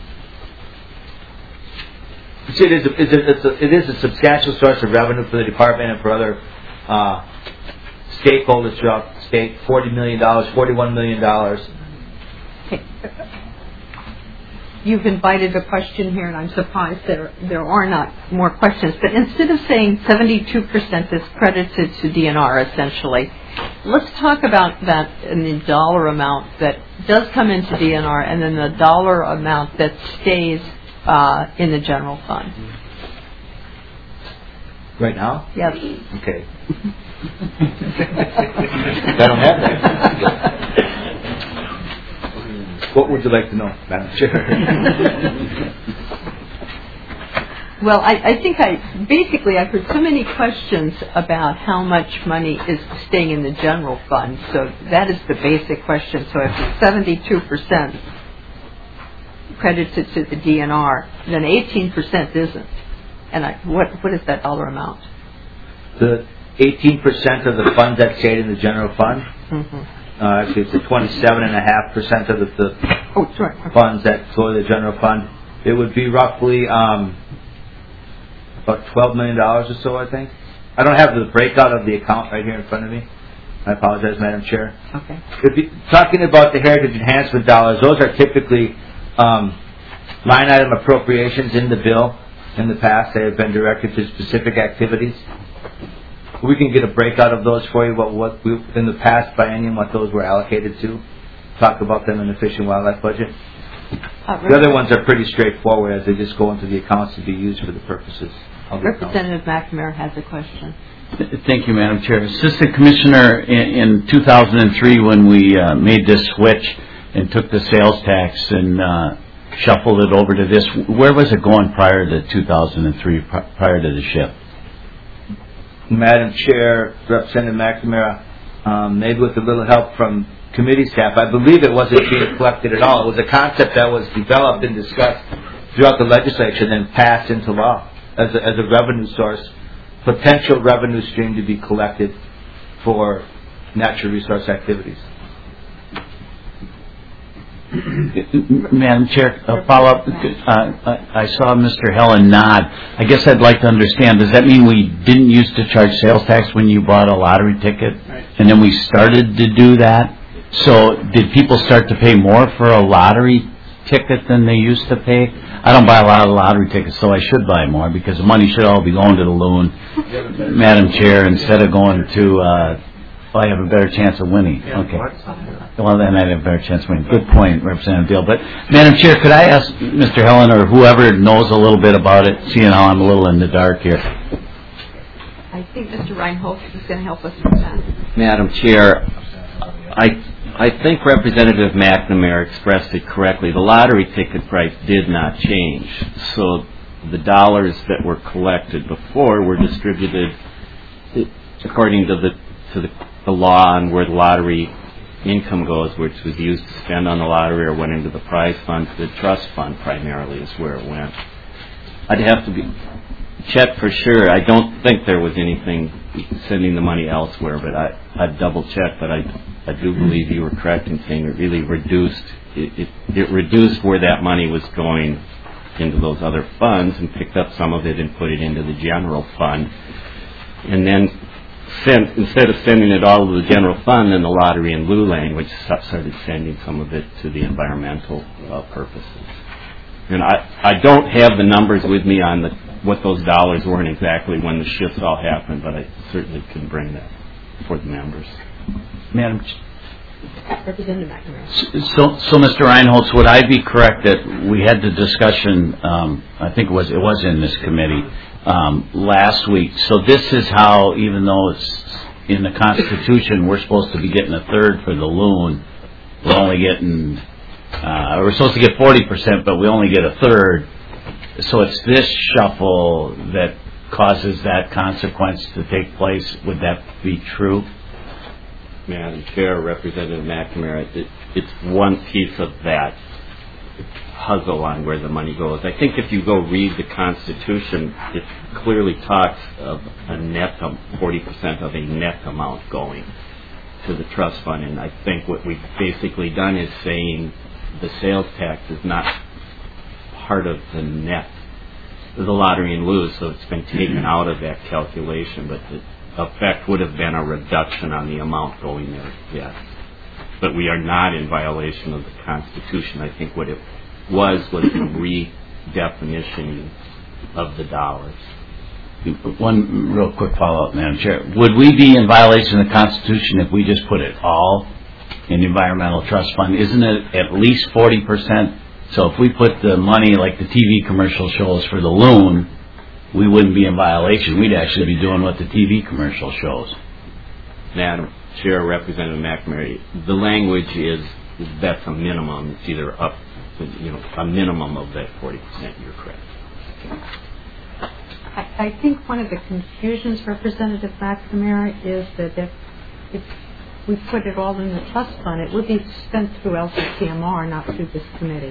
[SPEAKER 9] You see, it is a, it's a, it is a substantial source of revenue for the department and for other uh, stakeholders throughout the state. forty million dollars, forty-one million dollars.
[SPEAKER 1] Okay. You've invited a question here, and I'm surprised there there are not more questions. But instead of saying seventy-two percent is credited to D N R, essentially, let's talk about that in the dollar amount that does come into D N R, and then the dollar amount that stays uh, in the general fund.
[SPEAKER 9] Right now?
[SPEAKER 1] Yes.
[SPEAKER 9] Okay. I don't have that. What would you like to know, Madam Chair?
[SPEAKER 1] Well, I, I think I, basically I've heard so many questions about how much money is staying in the general fund, so that is the basic question. So if it's seventy-two percent credited to the D N R, then eighteen percent isn't. And I, what what is that dollar amount?
[SPEAKER 9] The eighteen percent of the funds that stayed in the general fund,
[SPEAKER 1] Mm-hmm.
[SPEAKER 9] uh, actually it's the twenty-seven point five percent of the, the
[SPEAKER 1] Oh, sorry.
[SPEAKER 9] funds that go to the general fund. It would be roughly um, about twelve million dollars or so, I think. I don't have the breakout of the account right here in front of me. I apologize, Madam Chair.
[SPEAKER 1] Okay.
[SPEAKER 9] If you, talking about the heritage enhancement dollars, those are typically um, line item appropriations in the bill. In the past, they have been directed to specific activities. We can get a breakout of those for you. What, what we, in the past biennium, what those were allocated to. Talk about them in the Fish and Wildlife budget.
[SPEAKER 1] Uh,
[SPEAKER 9] The other ones are pretty straightforward, as they just go into the accounts to be used for the purposes of the accounts.
[SPEAKER 1] Representative McNamara has a question.
[SPEAKER 4] Thank you, Madam Chair. Assistant Commissioner, in, in two thousand three, when we uh, made this switch and took the sales tax and uh, shuffled it over to this, where was it going prior to two thousand three, prior to the shift?
[SPEAKER 9] Madam Chair, Representative McNamara, um, maybe with a little help from committee staff, I believe it wasn't being collected at all. It was a concept that was developed and discussed throughout the legislature and then passed into law as a, as a revenue source, potential revenue stream to be collected for natural resource activities.
[SPEAKER 4] Madam Chair, a follow-up. Uh, I saw Mister Helen nod. I guess I'd like to understand, does that mean we didn't used to charge sales tax when you bought a lottery ticket, and then we started to do that? So did people start to pay more for a lottery ticket than they used to pay? I don't buy a lot of lottery tickets, so I should buy more because the money should all be going to the loon, Madam Chair, instead of going to, uh, well, I have a better chance of winning. Okay. Well, then I have a better chance of winning. Good point, Representative Dale. But, Madam Chair, could I ask Mister Helen or whoever knows a little bit about it, seeing how I'm a little in the dark here?
[SPEAKER 1] I think Mister Reinholz is going to help us with that.
[SPEAKER 2] Madam Chair, I I think Representative McNamara expressed it correctly. The lottery ticket price did not change. So the dollars that were collected before were distributed according to the to the, the law on where the lottery income goes, which was used to spend on the lottery or went into the prize fund. The trust fund primarily is where it went. I'd have to be check for sure. I don't think there was anything sending the money elsewhere, but I, I'd double check. But I, I do believe you were correct in saying it really reduced. It, it, it reduced where that money was going into those other funds and picked up some of it and put it into the general fund. And then sent, instead of sending it all to the general fund, then the lottery and lieu language started sending some of it to the environmental uh, purposes. And I, I don't have the numbers with me on the what those dollars were and exactly when the shifts all happened, but I certainly can bring that for the members.
[SPEAKER 4] Madam
[SPEAKER 1] Representative McNamara.
[SPEAKER 4] So, so Mister Reinholz, would I be correct that we had the discussion, um, I think it was, it was in this committee, um, last week. So this is how, even though it's in the Constitution, we're supposed to be getting a third for the loon, we're only getting, uh, we're supposed to get forty percent, but we only get a third. So it's this shuffle that causes that consequence to take place. Would that be true?
[SPEAKER 2] Madam Chair, Representative McNamara, it, it's one piece of that puzzle on where the money goes. I think if you go read the Constitution, it clearly talks of a net, of forty percent of a net amount going to the trust fund. And I think what we've basically done is saying the sales tax is not part of the net, the lottery and lieu, so it's been taken out of that calculation, but the effect would have been a reduction on the amount going there, yes. But we are not in violation of the Constitution. I think what it was was a redefinition of the dollars.
[SPEAKER 4] One real quick follow-up, Madam Chair. Would we be in violation of the Constitution if we just put it all in the Environmental Trust Fund? Isn't it at least forty percent? So if we put the money like the T V commercial shows for the loon, we wouldn't be in violation. We'd actually be doing what the T V commercial shows.
[SPEAKER 2] Madam Chair, Representative McNamara, the language is that's a minimum. It's either up, you know, a minimum of that forty percent. You're correct.
[SPEAKER 11] I, I think one of the confusions, Representative McNamara, is that if, if we put it all in the trust fund, it would be spent through L C C M R, not through this committee.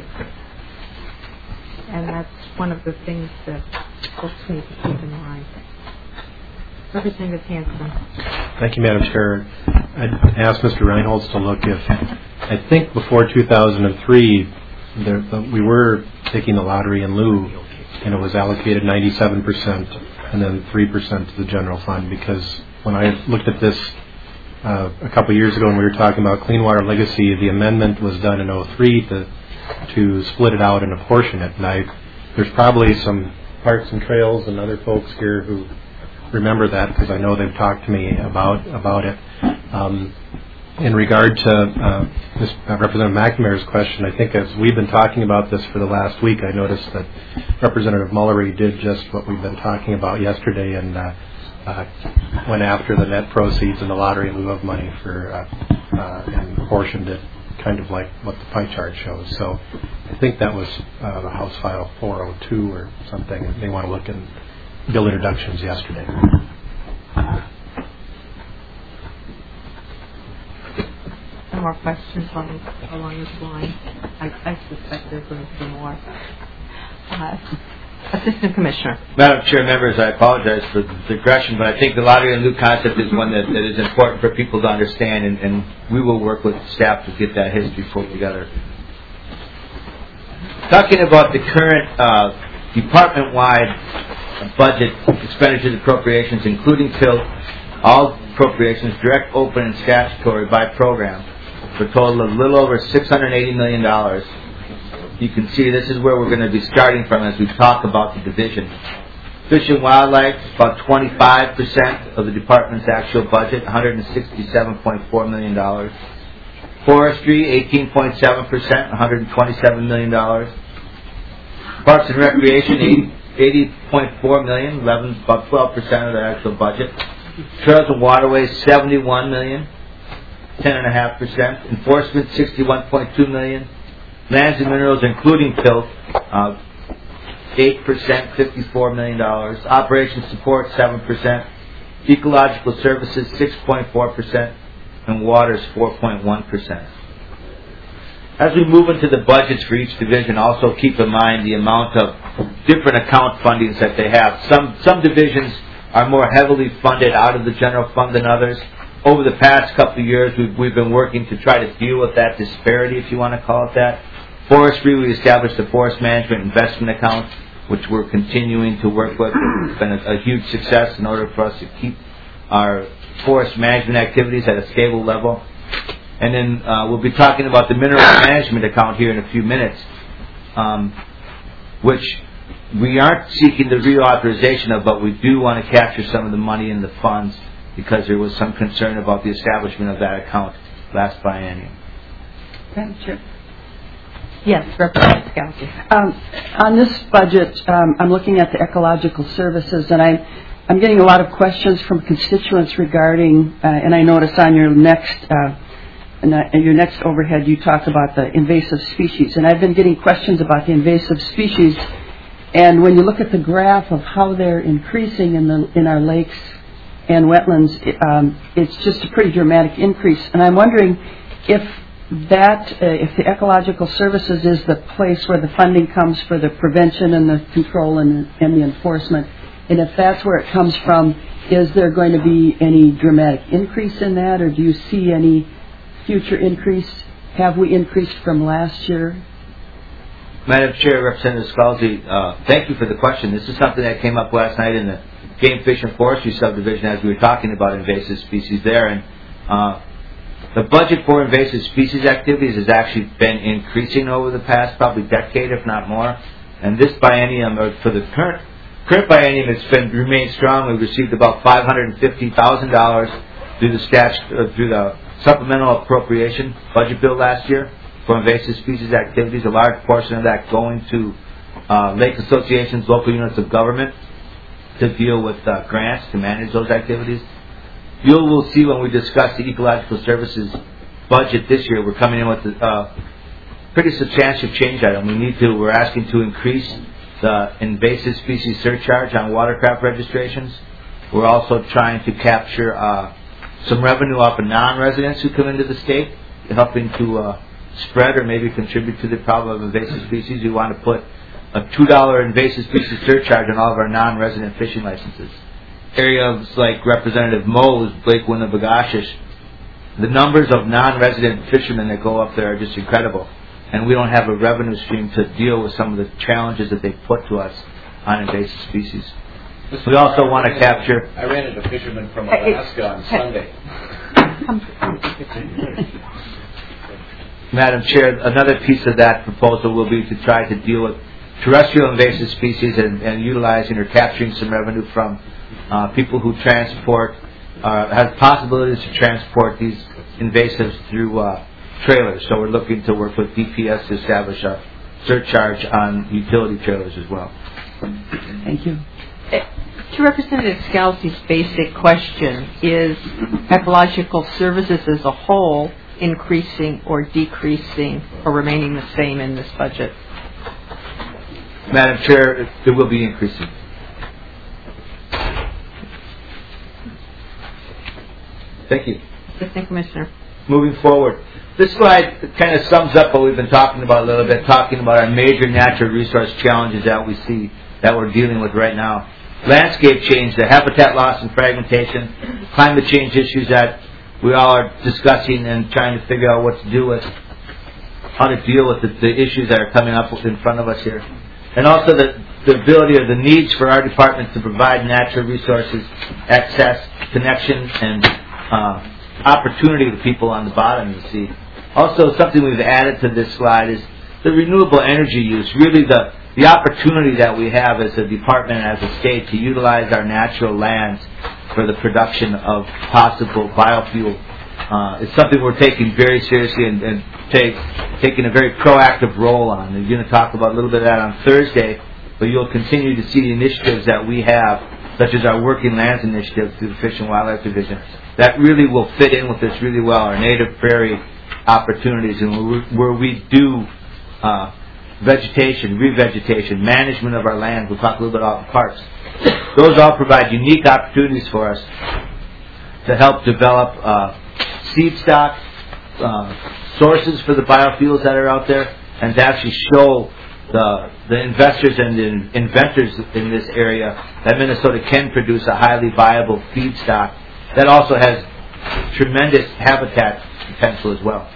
[SPEAKER 11] And that's one of the things that folks need to keep in mind. Representative Hanson.
[SPEAKER 12] Thank you, Madam Chair. I'd ask Mister Reinholz to look if, I think before two thousand three, there, we were taking the lottery in lieu, and it was allocated ninety-seven percent and then three percent to the general fund, because when I looked at this uh, a couple of years ago when we were talking about Clean Water Legacy, the amendment was done in oh three to to split it out and apportion it. And I, there's probably some Parks and Trails and other folks here who remember that, because I know they've talked to me about about it. Um, in regard to uh, this, uh, Representative McNamara's question, I think as we've been talking about this for the last week, I noticed that Representative Mullery did just what we've been talking about yesterday and uh, uh, went after the net proceeds in the lottery in lieu of money for uh, uh, and apportioned it kind of like what the pie chart shows. So I think that was uh, the House File four oh two or something. They want to look in bill introductions yesterday.
[SPEAKER 11] Some more questions along, along this line. I, I suspect there's going to be more. Uh, Assistant Commissioner.
[SPEAKER 9] Madam Chair, members, I apologize for the digression, but I think the lottery and lieu concept is one that, that is important for people to understand, and, and we will work with staff to get that history pulled together. Talking about the current uh, department-wide budget expenditures appropriations, including P I L T, all appropriations, direct, open, and statutory by program, for a total of a little over six hundred eighty million dollars. You can see this is where we're going to be starting from as we talk about the division. Fish and Wildlife, about twenty-five percent of the department's actual budget, one hundred sixty-seven point four million dollars. Forestry, eighteen point seven percent, one hundred twenty-seven million dollars. Parks and Recreation, eighty point four million dollars, eleven, about twelve percent of the actual budget. Trails and Waterways, seventy-one million dollars, ten point five percent. Enforcement, sixty-one point two million dollars. Lands and Minerals, including P I L T, uh, eight percent, fifty-four million dollars. Operations Support, seven percent. Ecological Services, six point four percent. And Waters, four point one percent. As we move into the budgets for each division, also keep in mind the amount of different account fundings that they have. Some, some divisions are more heavily funded out of the general fund than others. Over the past couple of years, we've, we've been working to try to deal with that disparity, if you want to call it that. Forestry, we established a Forest Management Investment Account, which we're continuing to work with. It's been a, a huge success in order for us to keep our forest management activities at a stable level. And then uh, we'll be talking about the Mineral Management Account here in a few minutes, um, which we aren't seeking the reauthorization of, but we do want to capture some of the money in the funds because there was some concern about the establishment of that account last biennium.
[SPEAKER 13] Madam Chair.
[SPEAKER 11] Yes, Representative Scalzi.
[SPEAKER 13] Um, on this budget, um, I'm looking at the ecological services, and I'm, I'm getting a lot of questions from constituents regarding, uh, and I notice on your next, uh, in, uh, in your next overhead, you talk about the invasive species, and I've been getting questions about the invasive species. And when you look at the graph of how they're increasing in the in our lakes and wetlands, it, um, it's just a pretty dramatic increase. And I'm wondering if that, uh, if the ecological services is the place where the funding comes for the prevention and the control and, and the enforcement, and if that's where it comes from, is there going to be any dramatic increase in that, or do you see any future increase? Have we increased from last year?
[SPEAKER 9] Madam Chair, Representative Scalzi, uh, thank you for the question. This is something that came up last night in the Game, Fish, and Forestry subdivision as we were talking about invasive species there. And uh, the budget for invasive species activities has actually been increasing over the past probably decade, if not more. And this biennium, or for the current current biennium, it's been remained strong. We've received about five hundred fifty thousand dollars through the stat, uh, through the supplemental appropriation budget bill last year for invasive species activities. A large portion of that going to uh, lake associations, local units of government to deal with uh, grants to manage those activities. You will see when we discuss the ecological services budget this year, we're coming in with a uh, pretty substantial change item. We need to, we're asking to increase the invasive species surcharge on watercraft registrations. We're also trying to capture uh, some revenue off of non-residents who come into the state, helping to uh, spread or maybe contribute to the problem of invasive species. We want to put a two dollar invasive species surcharge on all of our non-resident fishing licenses. Areas like Representative Moe's, Lake Winnebagoshus, the numbers of non-resident fishermen that go up there are just incredible. And we don't have a revenue stream to deal with some of the challenges that they put to us on invasive species. We also want to capture...
[SPEAKER 5] I ran into fishermen from Alaska on Sunday.
[SPEAKER 9] Madam Chair, another piece of that proposal will be to try to deal with terrestrial invasive species and, and utilizing or capturing some revenue from uh, people who transport, uh, have possibilities to transport these invasives through uh, trailers. So we're looking to work with D P S to establish a surcharge on utility trailers as well.
[SPEAKER 13] Thank you.
[SPEAKER 1] To Representative Scalzi's basic question, is ecological services as a whole increasing or decreasing or remaining the same in this budget?
[SPEAKER 9] Madam Chair, it will be increasing. Thank you.
[SPEAKER 1] Assistant Commissioner.
[SPEAKER 9] Moving forward, this slide kind of sums up what we've been talking about a little bit, talking about our major natural resource challenges that we see that we're dealing with right now. Landscape change, the habitat loss and fragmentation, climate change issues that we all are discussing and trying to figure out what to do with, how to deal with the, the issues that are coming up in front of us here. And also the, the ability or the needs for our department to provide natural resources, access, connection, and uh, opportunity to people on the bottom you see. Also, something we've added to this slide is the renewable energy use, really the, the opportunity that we have as a department and as a state to utilize our natural lands for the production of possible biofuel. Uh, it's something we're taking very seriously and, and take, taking a very proactive role on. And you're going to talk about a little bit of that on Thursday, but you'll continue to see the initiatives that we have, such as our Working Lands Initiative through the Fish and Wildlife Division, that really will fit in with this really well, our native prairie opportunities, and where we do uh, vegetation, revegetation, management of our land. We'll talk a little bit about the parks. Those all provide unique opportunities for us to help develop uh, seed stock, uh, sources for the biofuels that are out there, and to actually show the the investors and the inventors in this area that Minnesota can produce a highly viable feedstock that also has tremendous habitat potential as well.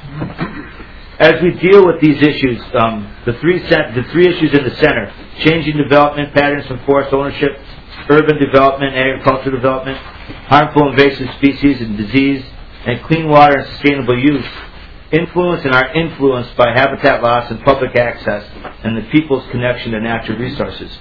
[SPEAKER 9] As we deal with these issues, um, the three cent- the three issues in the center: changing development patterns from forest ownership, urban development, agricultural development, harmful invasive species and disease, and clean water and sustainable use, influence and are influenced by habitat loss and public access and the people's connection to natural resources.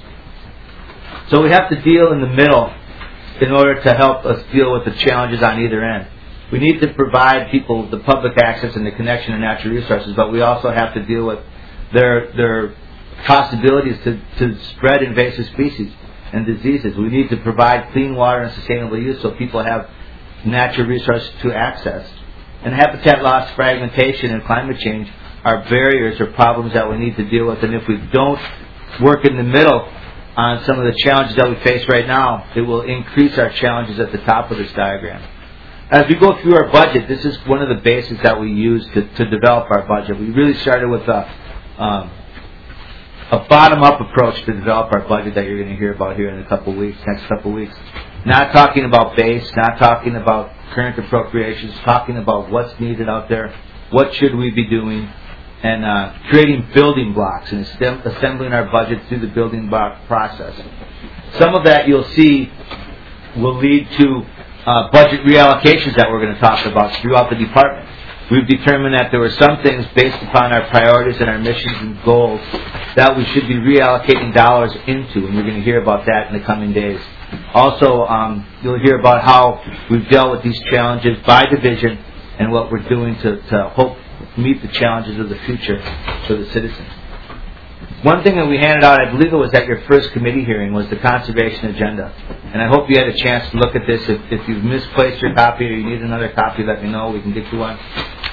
[SPEAKER 9] So we have to deal in the middle in order to help us deal with the challenges on either end. We need to provide people the public access and the connection to natural resources, but we also have to deal with their their possibilities to, to spread invasive species and diseases. We need to provide clean water and sustainable use so people have natural resources to access. And habitat loss, fragmentation, and climate change are barriers or problems that we need to deal with. And if we don't work in the middle on some of the challenges that we face right now, it will increase our challenges at the top of this diagram. As we go through our budget, this is one of the bases that we use to, to develop our budget. We really started with a, um, a bottom-up approach to develop our budget that you're going to hear about here in a couple of weeks, next couple of weeks. Not talking about base, not talking about current appropriations, talking about what's needed out there, what should we be doing, and uh, creating building blocks and assembling our budget through the building block process. Some of that you'll see will lead to uh, budget reallocations that we're going to talk about throughout the department. We've determined that there were some things based upon our priorities and our missions and goals that we should be reallocating dollars into, and you're going to hear about that in the coming days. Also, um, you'll hear about how we've dealt with these challenges by division and what we're doing to, to hope meet the challenges of the future for the citizens. One thing that we handed out, I believe it was at your first committee hearing, was the conservation agenda. And I hope you had a chance to look at this. If, if you've misplaced your copy or you need another copy, let me know. We can get you one.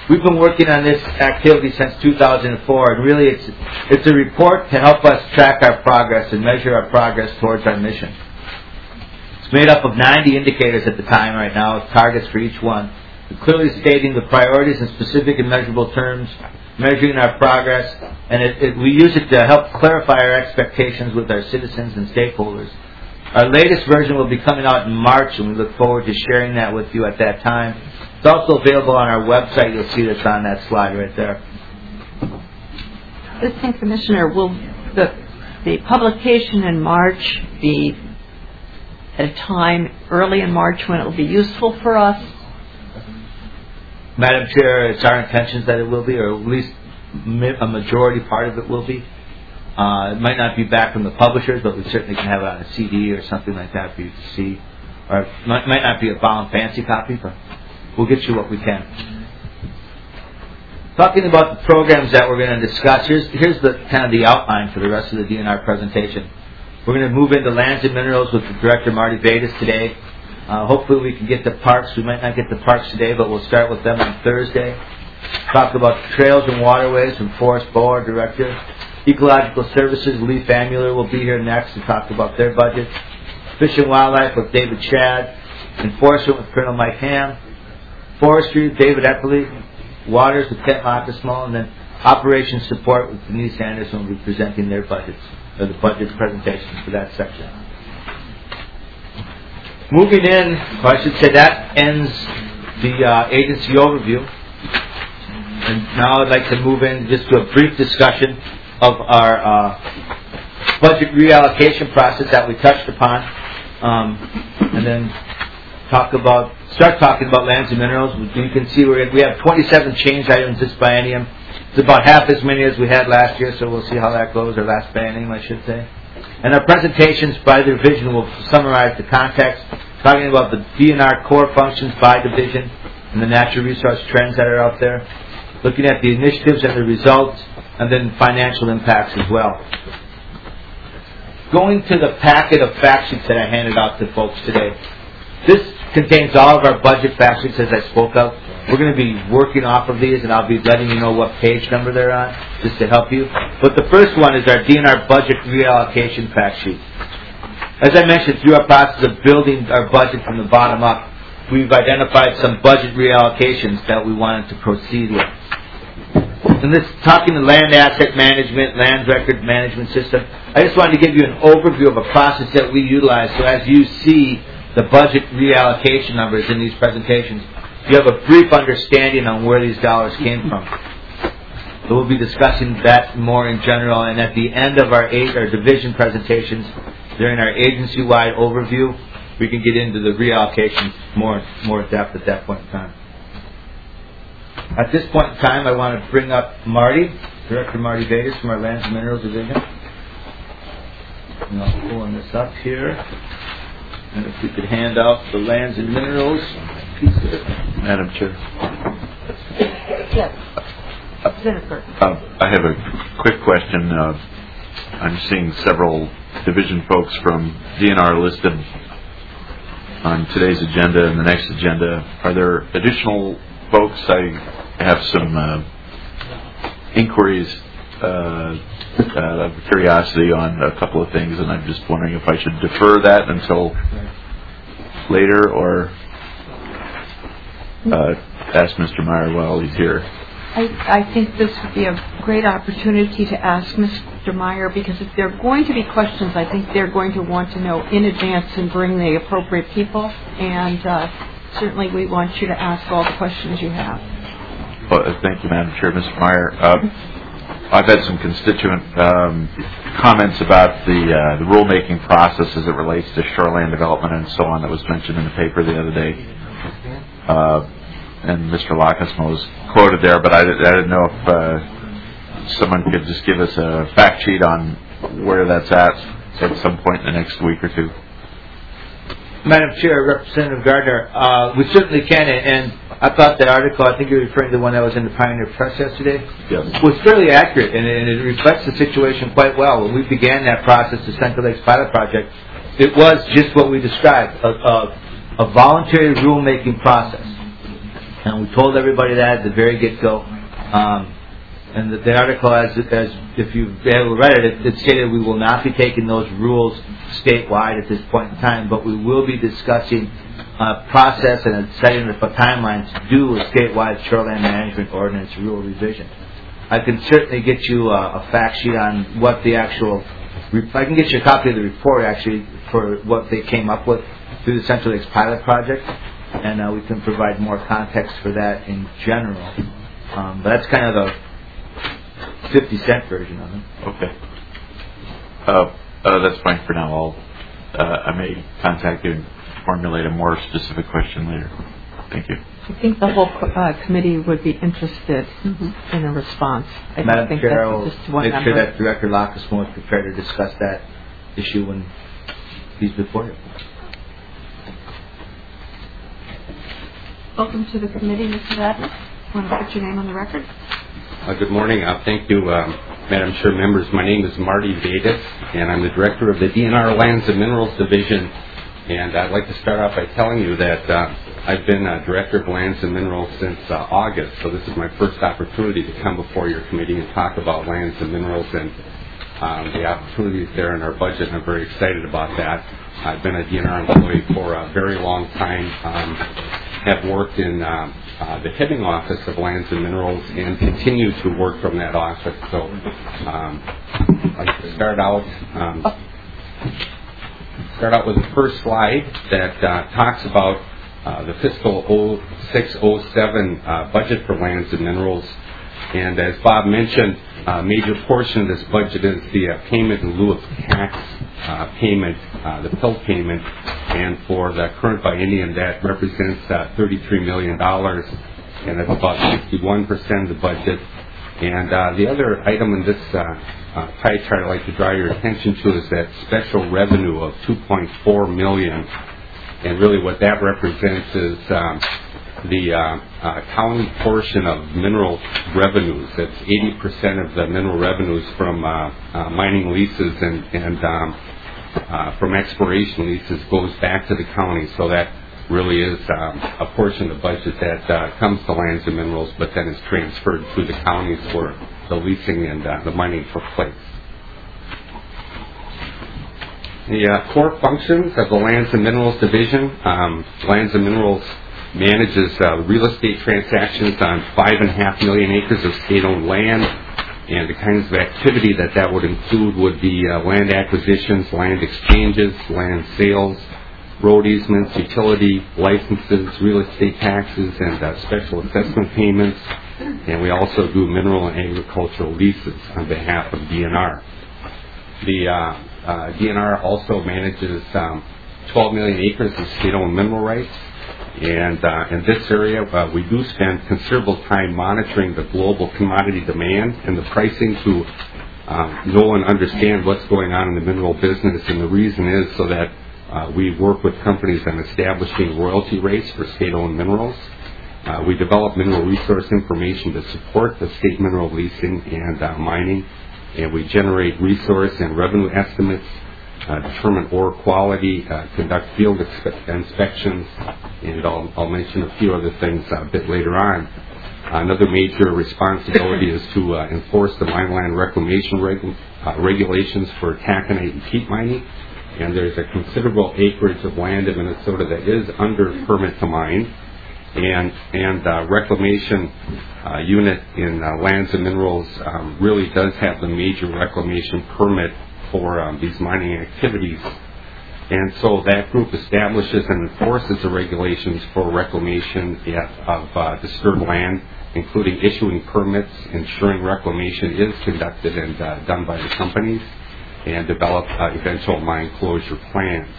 [SPEAKER 9] we've been working on this activity since two thousand four, and really it's it's a report to help us track our progress and measure our progress towards our mission. It's made up of ninety indicators at the time right now, with targets for each one, clearly stating the priorities in specific and measurable terms, measuring our progress, and it, it, we use it to help clarify our expectations with our citizens and stakeholders. Our latest version will be coming out in March, and we look forward to sharing that with you at that time. It's also available on our website. You'll see this on that slide right there.
[SPEAKER 1] Assistant Commissioner, will the, the publication in March be at a time early in March when it will be useful for us?
[SPEAKER 9] Madam Chair, it's our intentions that it will be, or at least a majority part of it will be. Uh, it might not be back from the publishers, but we certainly can have it on a C D or something like that for you to see. Or it might, might not be a bound fancy copy, but we'll get you what we can. Talking about the programs that we're going to discuss, here's, here's the kind of the outline for the rest of the D N R presentation. We're going to move into lands and minerals with the Director Marty Vedas today. Uh, hopefully we can get to parks. We might not get to parks today, but we'll start with them on Thursday. Talk about trails and waterways from Forrest Bowe, our Director. Ecological Services, Lee Famuller will be here next to talk about their budget. Fish and Wildlife with David Shadd. Enforcement with Colonel Mike Ham. Forestry with David Eppley. Waters with Kent Lockersmall. And then Operations Support with Denise Anderson will be presenting their budgets, or the budget presentations for that section. Moving in, well, I should say that ends the uh, agency overview. And now I'd like to move in just to a brief discussion of our uh, budget reallocation process that we touched upon, um, and then talk about start talking about lands and minerals. You can see we're, we have twenty-seven change items this biennium. It's about half as many as we had last year, so we'll see how that goes, or last biennium, I should say. And our presentations by division will summarize the context, talking about the D N R core functions by division and the natural resource trends that are out there, looking at the initiatives and the results, and then financial impacts as well. Going to the packet of fact sheets that I handed out to folks today. This contains all of our budget fact sheets as I spoke of. We're going to be working off of these, and I'll be letting you know what page number they're on, just to help you. But the first one is our D N R budget reallocation fact sheet. As I mentioned, through our process of building our budget from the bottom up, we've identified some budget reallocations that we wanted to proceed with. And this, talking to land asset management, land record management system, I just wanted to give you an overview of a process that we utilize. So as you see the budget reallocation numbers in these presentations, you have a brief understanding on where these dollars came from. So we'll be discussing that more in general. And at the end of our eight our division presentations, during our agency-wide overview, we can get into the reallocations more more depth at that point in time. At this point in time, I want to bring up Marty, Director Marty Vegas from our Lands and Minerals Division. And I'm pulling this up here. And if we could hand out the Lands and Minerals piece of it.
[SPEAKER 14] Madam Chair.
[SPEAKER 1] Yes. Senator.
[SPEAKER 14] Uh, I have a quick question. Uh, I'm seeing several division folks from D N R listed on today's agenda and the next agenda. Are there additional folks? I have some uh, inquiries uh, uh, of curiosity on a couple of things, and I'm just wondering if I should defer that until later or uh, ask Mister Meyer while he's here.
[SPEAKER 1] I, I think this would be a great opportunity to ask Mister Meyer, because if there are going to be questions, I think they're going to want to know in advance and bring the appropriate people. And uh, certainly we want you to ask all the questions you have.
[SPEAKER 14] Well, thank you, Madam Chair. Mister Meyer, uh, I've had some constituent um, comments about the uh, the rulemaking process as it relates to shoreline development and so on that was mentioned in the paper the other day. Uh, and Mister Lockersmall was quoted there, but I, I didn't know if uh, someone could just give us a fact sheet on where that's at at some point in the next week or two.
[SPEAKER 9] Madam Chair, Representative Gardner, uh, we certainly can, and I thought that article, I think you're referring to the one that was in the Pioneer Press yesterday,
[SPEAKER 14] yes,
[SPEAKER 9] was fairly accurate, and, and it reflects the situation quite well. When we began that process, the Central Lakes Pilot Project, it was just what we described, a, a, a voluntary rulemaking process. And we told everybody that at the very get-go. Um, and the, the article, as, as if you've read it, it, it stated we will not be taking those rules statewide at this point in time, but we will be discussing uh, process and setting up a timeline to do a statewide shoreline management ordinance rule revision. I can certainly get you a, a fact sheet on what the actual. I can get you a copy of the report actually for what they came up with through the Central Lakes pilot project, and uh, we can provide more context for that in general. Um, but that's kind of the fifty cent version of it.
[SPEAKER 14] Okay. Uh, uh, that's fine for now. I'll, uh, I may contact you and formulate a more specific question later. Thank you.
[SPEAKER 1] I think the whole uh, committee would be interested mm-hmm. in a response. I don't
[SPEAKER 9] Madam
[SPEAKER 1] think
[SPEAKER 9] Chair,
[SPEAKER 1] that's
[SPEAKER 9] I'll
[SPEAKER 1] just one
[SPEAKER 9] make
[SPEAKER 1] number.
[SPEAKER 9] sure that Director Lockersmore is prepared to discuss that issue when he's before you.
[SPEAKER 1] Welcome to the committee, Mister Adler. Want to put your name on the record?
[SPEAKER 15] Uh, good morning. Uh, thank you, um, Madam Chair, members. My name is Marty Vegas, and I'm the director of the D N R Lands and Minerals Division. And I'd like to start off by telling you that uh, I've been uh, director of Lands and Minerals since uh, August, so this is my first opportunity to come before your committee and talk about lands and minerals and um, the opportunities there in our budget, and I'm very excited about that. I've been a D N R employee for a very long time, um, have worked in uh, uh, the Hibbing office of Lands and Minerals and continue to work from that office. So um, I'd like to start out um, start out with the first slide that uh, talks about uh, the fiscal oh six oh seven uh, budget for lands and minerals. And as Bob mentioned, a major portion of this budget is the uh, payment in lieu of tax uh, payment, uh, the P I L payment. And for the current biennium, that represents uh, thirty-three million dollars, and that's about sixty-one percent of the budget. And uh, the other item in this uh, uh, pie chart I'd like to draw your attention to is that special revenue of two point four million dollars. And really what that represents is um, the uh, uh, county portion of mineral revenues. That's eighty percent of the mineral revenues from uh, uh, mining leases and, and um, uh, from exploration leases goes back to the county. So that really is um, a portion of the budget that uh, comes to lands and minerals, but then is transferred to the counties where the leasing and uh, the mining took place. The uh, core functions of the Lands and Minerals Division. Um, Lands and Minerals manages uh, real estate transactions on five and a half million acres of state-owned land, and the kinds of activity that that would include would be uh, land acquisitions, land exchanges, land sales, road easements, utility licenses, real estate taxes, and uh, special assessment payments. And we also do mineral and agricultural leases on behalf of D N R. The uh, uh, D N R also manages um, twelve million acres of state-owned mineral rights. And uh, in this area, uh, we do spend considerable time monitoring the global commodity demand and the pricing to um, know and understand what's going on in the mineral business. And the reason is so that uh, we work with companies on establishing royalty rates for state-owned minerals. Uh, we develop mineral resource information to support the state mineral leasing and uh, mining. And we generate resource and revenue estimates, Uh, determine ore quality, uh, conduct field expe- inspections, and I'll, I'll mention a few other things uh, a bit later on. Uh, another major responsibility is to uh, enforce the mine land reclamation regu- uh, regulations for taconite and peat mining. And there's a considerable acreage of land in Minnesota that is under permit to mine. And, and uh, reclamation uh, unit in uh, Lands and Minerals um, really does have the major reclamation permit for um, these mining activities. And so that group establishes and enforces the regulations for reclamation of uh, disturbed land, including issuing permits, ensuring reclamation is conducted and uh, done by the companies, and develop uh, eventual mine closure plans.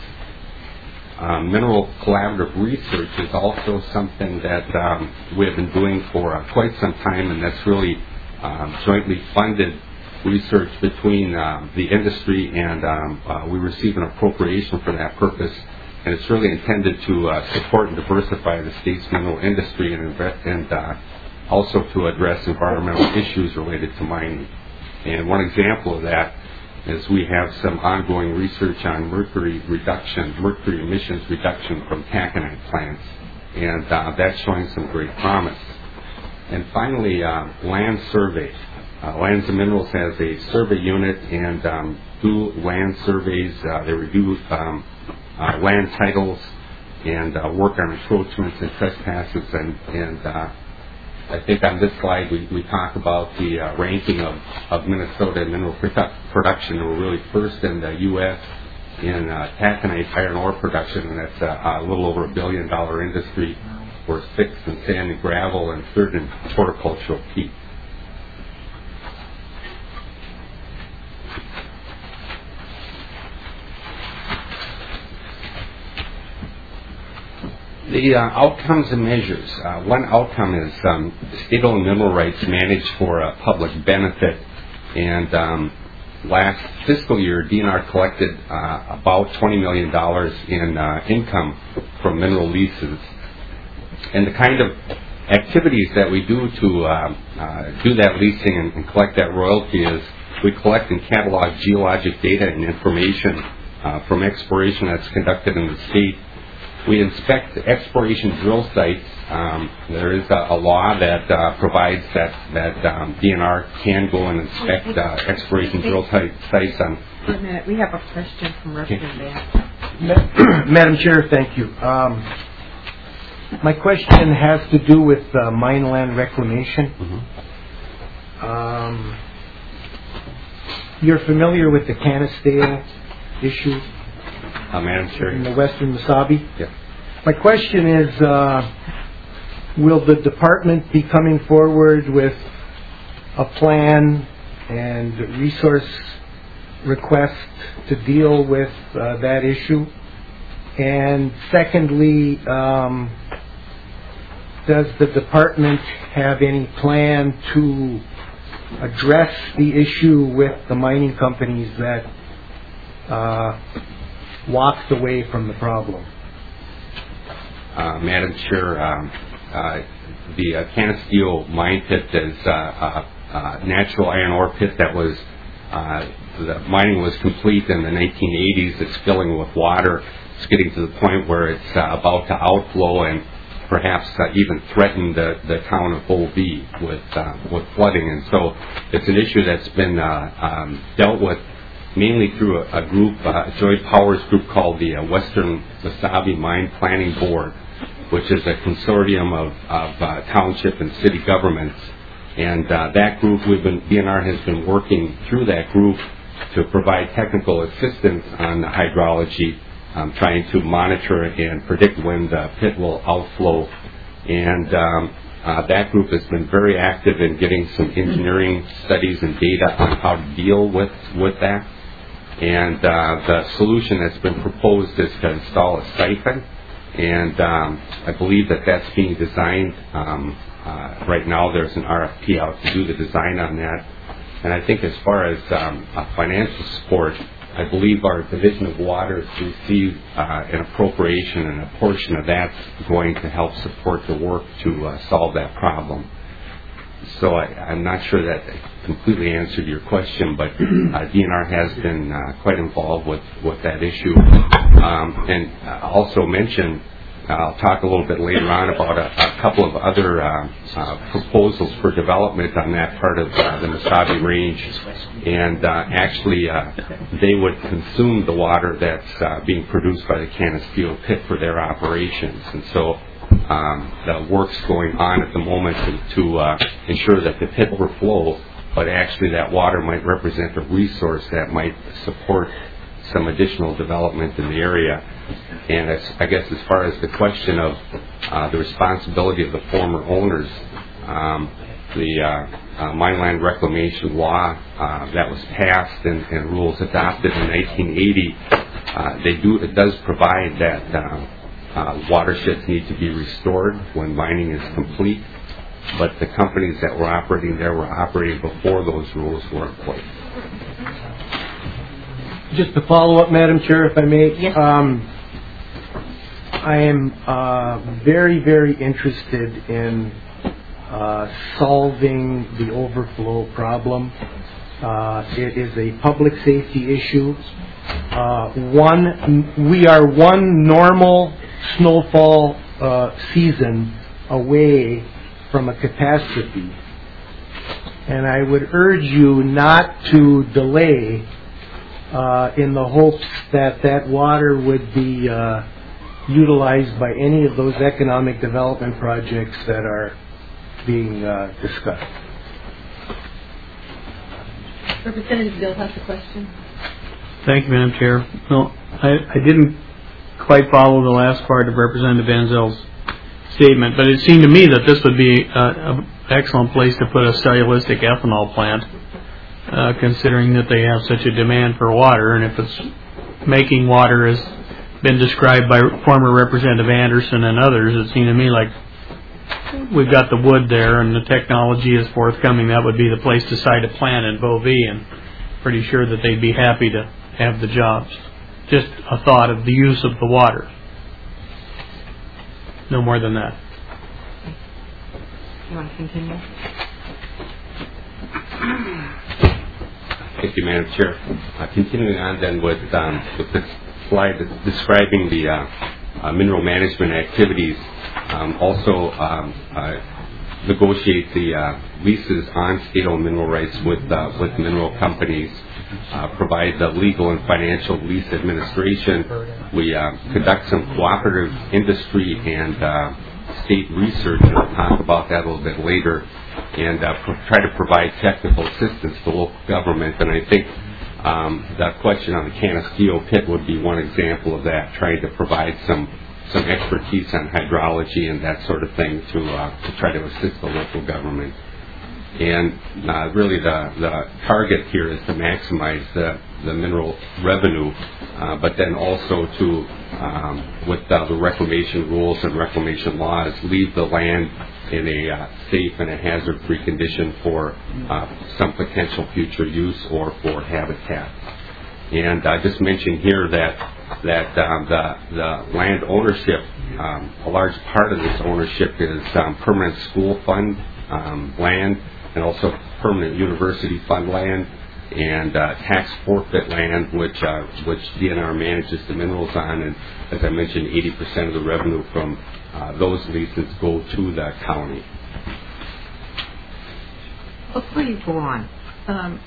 [SPEAKER 15] Um, mineral collaborative research is also something that um, we have been doing for uh, quite some time, and that's really um, jointly funded research between uh, the industry, and um, uh, we receive an appropriation for that purpose, and it's really intended to uh, support and diversify the state's mineral industry and, and uh, also to address environmental issues related to mining. And one example of that is we have some ongoing research on mercury reduction, mercury emissions reduction from taconite plants. and uh, that's showing some great promise. And finally, uh, land survey. Uh, Lands and Minerals has a survey unit and um, do land surveys. Uh, they review um, uh, land titles and uh, work on encroachments and trespasses. And, and uh, I think on this slide we, we talk about the uh, ranking of, of Minnesota mineral produ- production. We're really first in the U S in uh, taconite iron ore production, and that's a, a little over a billion dollar industry. We're sixth in sand and gravel and third in horticultural peat. The uh, outcomes and measures. Uh, one outcome is um, state-owned mineral rights managed for a public benefit. And um, last fiscal year, D N R collected uh, about twenty million dollars in uh, income from mineral leases. And the kind of activities that we do to uh, uh, do that leasing and, and collect that royalty is we collect and catalog geologic data and information uh, from exploration that's conducted in the state. We inspect exploration drill sites. Um, there is a, a law that uh, provides that, that um, D N R can go and inspect uh, exploration drill site, sites on...
[SPEAKER 11] Wait a minute, we have a question from Representative
[SPEAKER 16] Ma- Madam Chair, thank you. Um, my question has to do with uh, mine land reclamation.
[SPEAKER 15] Mm-hmm.
[SPEAKER 16] Um, you're familiar with the Canisteo issue?
[SPEAKER 15] Uh, Madam Chair.
[SPEAKER 16] In the western Mesabi?
[SPEAKER 15] Yes.
[SPEAKER 16] My question is, uh, will the department be coming forward with a plan and resource request to deal with uh, that issue? And secondly, um, does the department have any plan to address the issue with the mining companies that uh, walked away from the problem?
[SPEAKER 15] Uh, Madam Chair, um, uh, the uh, Canisteo mine pit is uh, a, a natural iron ore pit that was, uh, the mining was complete in the nineteen eighties. It's filling with water. It's getting to the point where it's uh, about to outflow and perhaps uh, even threaten the, the town of Bull B with, uh, with flooding. And so it's an issue that's been uh, um, dealt with mainly through a, a group, uh, a joint powers group called the uh, Western Mesabi Mine Planning Board, which is a consortium of, of uh, township and city governments. And uh, that group, we've been, D N R has been working through that group to provide technical assistance on the hydrology, um, trying to monitor and predict when the pit will outflow. And um, uh, that group has been very active in getting some engineering studies and data on how to deal with, with that. And uh, the solution that's been proposed is to install a siphon. And um, I believe that that's being designed. Um, uh, right now there's an R F P out to do the design on that. And I think as far as um, uh, financial support, I believe our Division of Waters received uh, an appropriation, and a portion of that's going to help support the work to uh, solve that problem. So I, I'm not sure that completely answered your question, but uh, D N R has been uh, quite involved with, with that issue. Um, and uh, also mention, uh, I'll talk a little bit later on about a, a couple of other uh, uh, proposals for development on that part of uh, the Mesabi Range. And uh, actually, uh, they would consume the water that's uh, being produced by the Canisteo pit for their operations. And so Um, the work's going on at the moment to, to uh, ensure that the pit overflows, but actually that water might represent a resource that might support some additional development in the area. And as, I guess as far as the question of uh, the responsibility of the former owners, um, the uh, uh, mine land reclamation law uh, that was passed and, and rules adopted in nineteen eighty, uh, they do it does provide that uh, Uh, watersheds need to be restored when mining is complete, but the companies that were operating there were operating before those rules were in place.
[SPEAKER 16] Just to follow up, Madam Chair, if I may.
[SPEAKER 11] Yes.
[SPEAKER 16] Um, I am uh, very, very interested in uh, solving the overflow problem. Uh, it is a public safety issue. Uh, one, we are one normal snowfall uh, season away from a catastrophe. And I would urge you not to delay uh, in the hopes that that water would be uh, utilized by any of those economic development projects that are being uh, discussed.
[SPEAKER 1] Representative Bill has a question.
[SPEAKER 8] Thank you, Madam Chair. Well, I, I didn't quite follow the last part of Representative Anzel's statement, but it seemed to me that this would be an excellent place to put a cellulosic ethanol plant, uh, considering that they have such a demand for water, and if it's making water as been described by former Representative Anderson and others, it seemed to me like we've got the wood there and the technology is forthcoming. That would be the place to site a plant in Bovee, and pretty sure that they'd be happy to have the jobs. Just a thought of the use of the water. No more than that.
[SPEAKER 1] You want to continue?
[SPEAKER 6] Thank you, Madam Chair. Uh, continuing on then with, um, with the slide that's describing the uh, uh, mineral management activities, um, also um, uh, negotiate the uh, leases on state-owned mineral rights with uh, with mineral companies, uh, provide the legal and financial lease administration. We uh, conduct some cooperative industry and uh, state research, and I'll talk about that a little bit later, and uh, pro- try to provide technical assistance to local government. And I think um, the question on the Canastillo pit would be one example of that, trying to provide some some expertise on hydrology and that sort of thing to uh, to try to assist the local government. And uh, really the, the target here is to maximize the, the mineral revenue, uh, but then also to, um, with uh, the reclamation rules and reclamation laws, leave the land in a uh, safe and a hazard-free condition for uh, some potential future use or for habitat. And I just mentioned here that that um, the, the land ownership, um, a large part of this ownership is um, permanent school fund um, land, and also permanent university fund land, and uh, tax forfeit land, which uh, which D N R manages the minerals on. And as I mentioned, eighty percent of the revenue from uh, those leases go to the county.
[SPEAKER 11] Before you go on, um,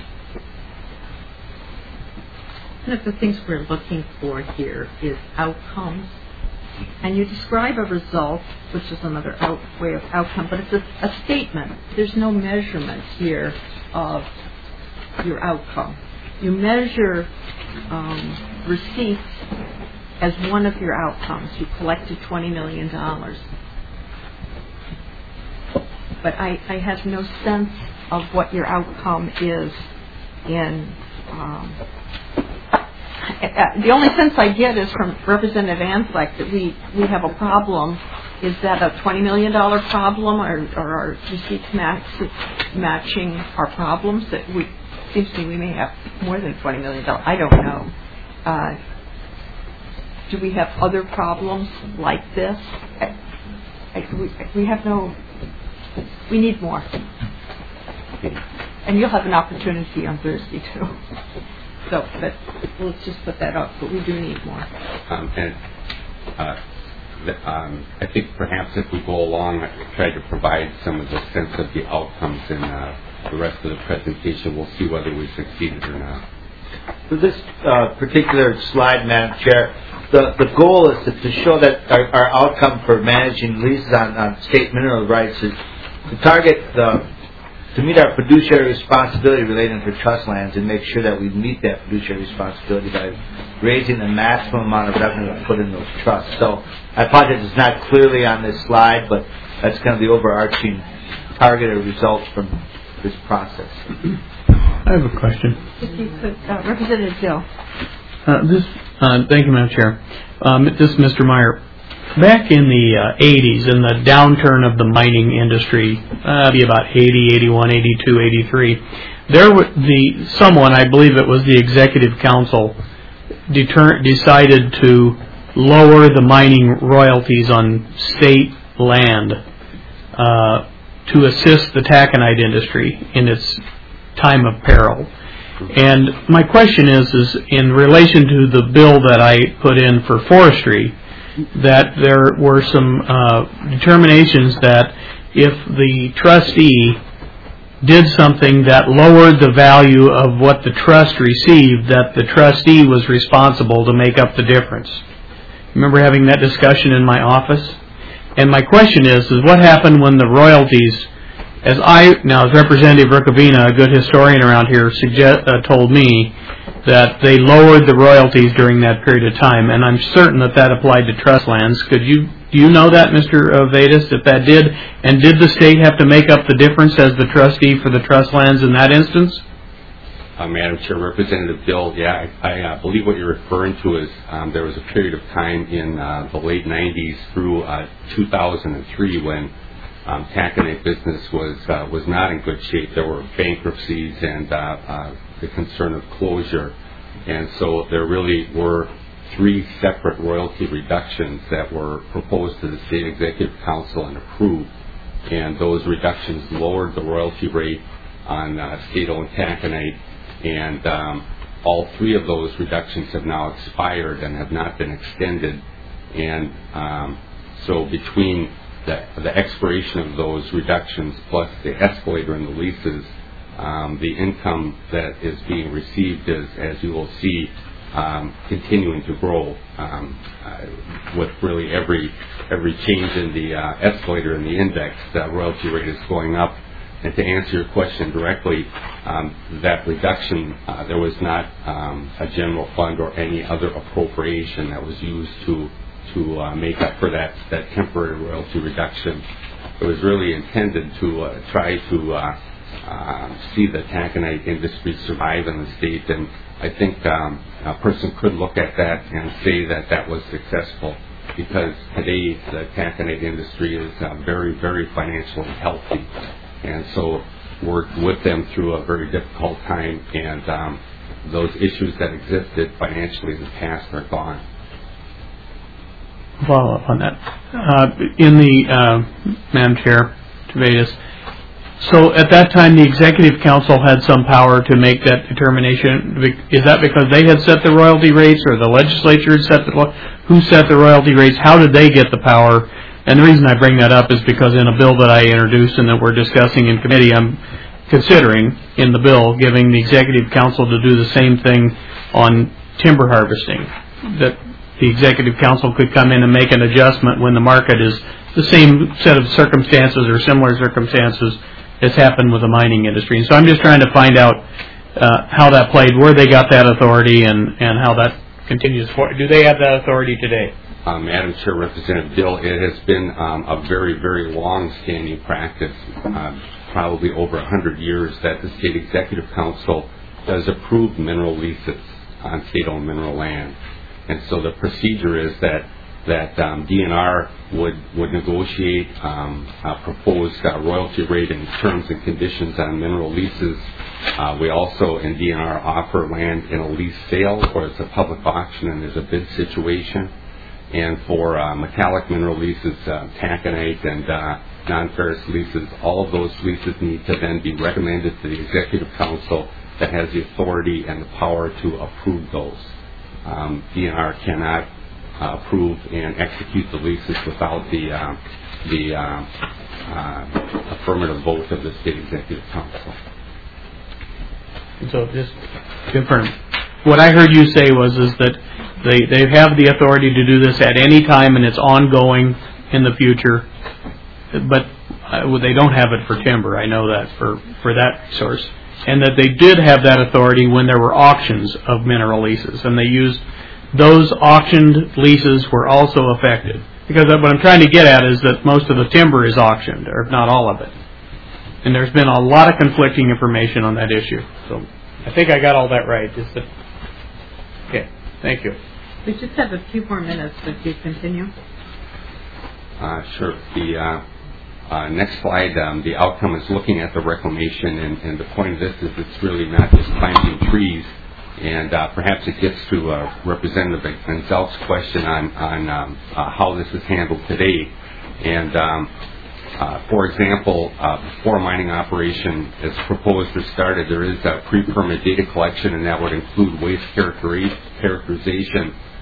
[SPEAKER 11] one of the things we're looking for here is outcomes. And you describe a result, which is another out, way of outcome, but it's a, a statement. There's no measurement here of your outcome. You measure um, receipts as one of your outcomes. You collected twenty million dollars. But I, I have no sense of what your outcome is in... Um, Uh, the only sense I get is from Representative Anzelak that we, we have a problem. Is that a twenty million dollars problem, or, or are receipts match, matching our problems? That we seems to me we may have more than twenty million dollars. I don't know. Uh, do we have other problems like this? I, I, we, we have no. We need more. And you'll have an opportunity on Thursday too. So, but let's just put that up. But we do need more.
[SPEAKER 6] Um, and uh, the, um, I think perhaps if we go along, I try to provide some of the sense of the outcomes in uh, the rest of the presentation. We'll see whether we succeeded or not.
[SPEAKER 9] For this uh, particular slide, Madam Chair, the, the goal is to, to show that our, our outcome for managing leases on, on state mineral rights is to target the to meet our fiduciary responsibility relating to trust lands and make sure that we meet that fiduciary responsibility by raising the maximum amount of revenue to put in those trusts. So I apologize it's not clearly on this slide, but that's kind of the overarching target or results from this process.
[SPEAKER 8] I have a question.
[SPEAKER 11] If you could, uh, Representative Gill.
[SPEAKER 8] Uh, this, uh, thank you, Madam Chair. Um, this is Mister Meyer. Back in the uh, eighties, in the downturn of the mining industry, uh, be about eighty, eighty-one, eighty-two, eighty-three, there was the someone, I believe it was the Executive Council, deter- decided to lower the mining royalties on state land uh, to assist the taconite industry in its time of peril. And my question is, is in relation to the bill that I put in for forestry, that there were some uh, determinations that if the trustee did something that lowered the value of what the trust received, that the trustee was responsible to make up the difference. Remember having that discussion in my office? And my question is, is what happened when the royalties, as I, now as Representative Rukavina, a good historian around here, suggest, uh, told me that they lowered the royalties during that period of time, and I'm certain that that applied to trust lands. Could you, do you know that, Mister Vadas, if that did? And did the state have to make up the difference as the trustee for the trust lands in that instance?
[SPEAKER 15] Uh, Madam Chair, Representative Bill, yeah, I, I uh, believe what you're referring to is um, there was a period of time in uh, the late nineties through uh, two thousand three when um, taconite business was uh, was not in good shape. There were bankruptcies and uh, uh, the concern of closure, and so there really were three separate royalty reductions that were proposed to the State Executive Council and approved, and those reductions lowered the royalty rate on uh, state-owned taconite. And um, all three of those reductions have now expired and have not been extended. And um, so between the, the expiration of those reductions plus the escalator in the leases, um, the income that is being received is, as you will see, um, continuing to grow um, uh, with really every every change in the uh, escalator in the index. The royalty rate is going up. And to answer your question directly, um, that reduction, uh, there was not um, a general fund or any other appropriation that was used to to uh, make up for that, that temporary royalty reduction. It was really intended to uh, try to uh, uh, see the taconite industry survive in the state, and I think um, a person could look at that and say that that was successful, because today the taconite industry is uh, very, very financially healthy. And so worked with them through a very difficult time, and um, those issues that existed financially in the past are gone.
[SPEAKER 8] Follow up on that. Uh, in the, uh, Madam Chair, Vadas, so at that time the Executive Council had some power to make that determination. Is that because they had set the royalty rates, or the legislature had set the, who set the royalty rates? How did they get the power? And the reason I bring that up is because in a bill that I introduced and that we're discussing in committee, I'm considering in the bill giving the Executive Council to do the same thing on timber harvesting, that the Executive Council could come in and make an adjustment when the market is the same set of circumstances or similar circumstances as happened with the mining industry. And so I'm just trying to find out uh, how that played, where they got that authority, and, and how that continues. For, do they have that authority today?
[SPEAKER 15] Uh, Madam Chair, Representative Dill, it has been um, a very, very long-standing practice, uh, probably over one hundred years, that the State Executive Council does approve mineral leases on state-owned mineral land. And so the procedure is that that um, D N R would, would negotiate um, a proposed uh, royalty rate and terms and conditions on mineral leases. Uh, we also, in D N R, offer land in a lease sale, or it's a public auction and there's a bid situation. And for uh, metallic mineral leases, uh, taconite and uh, non-ferrous leases, all of those leases need to then be recommended to the Executive Council that has the authority and the power to approve those. Um, D N R cannot uh, approve and execute the leases without the uh, the uh, uh, affirmative vote of the State Executive Council.
[SPEAKER 8] So just confirm. What I heard you say was is that They they have the authority to do this at any time, and it's ongoing in the future. But uh, well, they don't have it for timber. I know that for, for that source. And that they did have that authority when there were auctions of mineral leases, and they used those auctioned leases were also affected. Because what I'm trying to get at is that most of the timber is auctioned, or if not all of it. And there's been a lot of conflicting information on that issue. So I think I got all that right. Just that, okay, thank you.
[SPEAKER 11] We just have a few more minutes, but if you continue.
[SPEAKER 15] Uh, sure. The uh, uh, next slide, um, the outcome is looking at the reclamation, and, and the point of this is it's really not just planting trees, and uh, perhaps it gets to uh, Representative Gonzalez's question on, on um, uh, how this is handled today. And um, uh, for example, uh, before a mining operation is proposed or started, there is a pre-permit data collection, and that would include waste characterization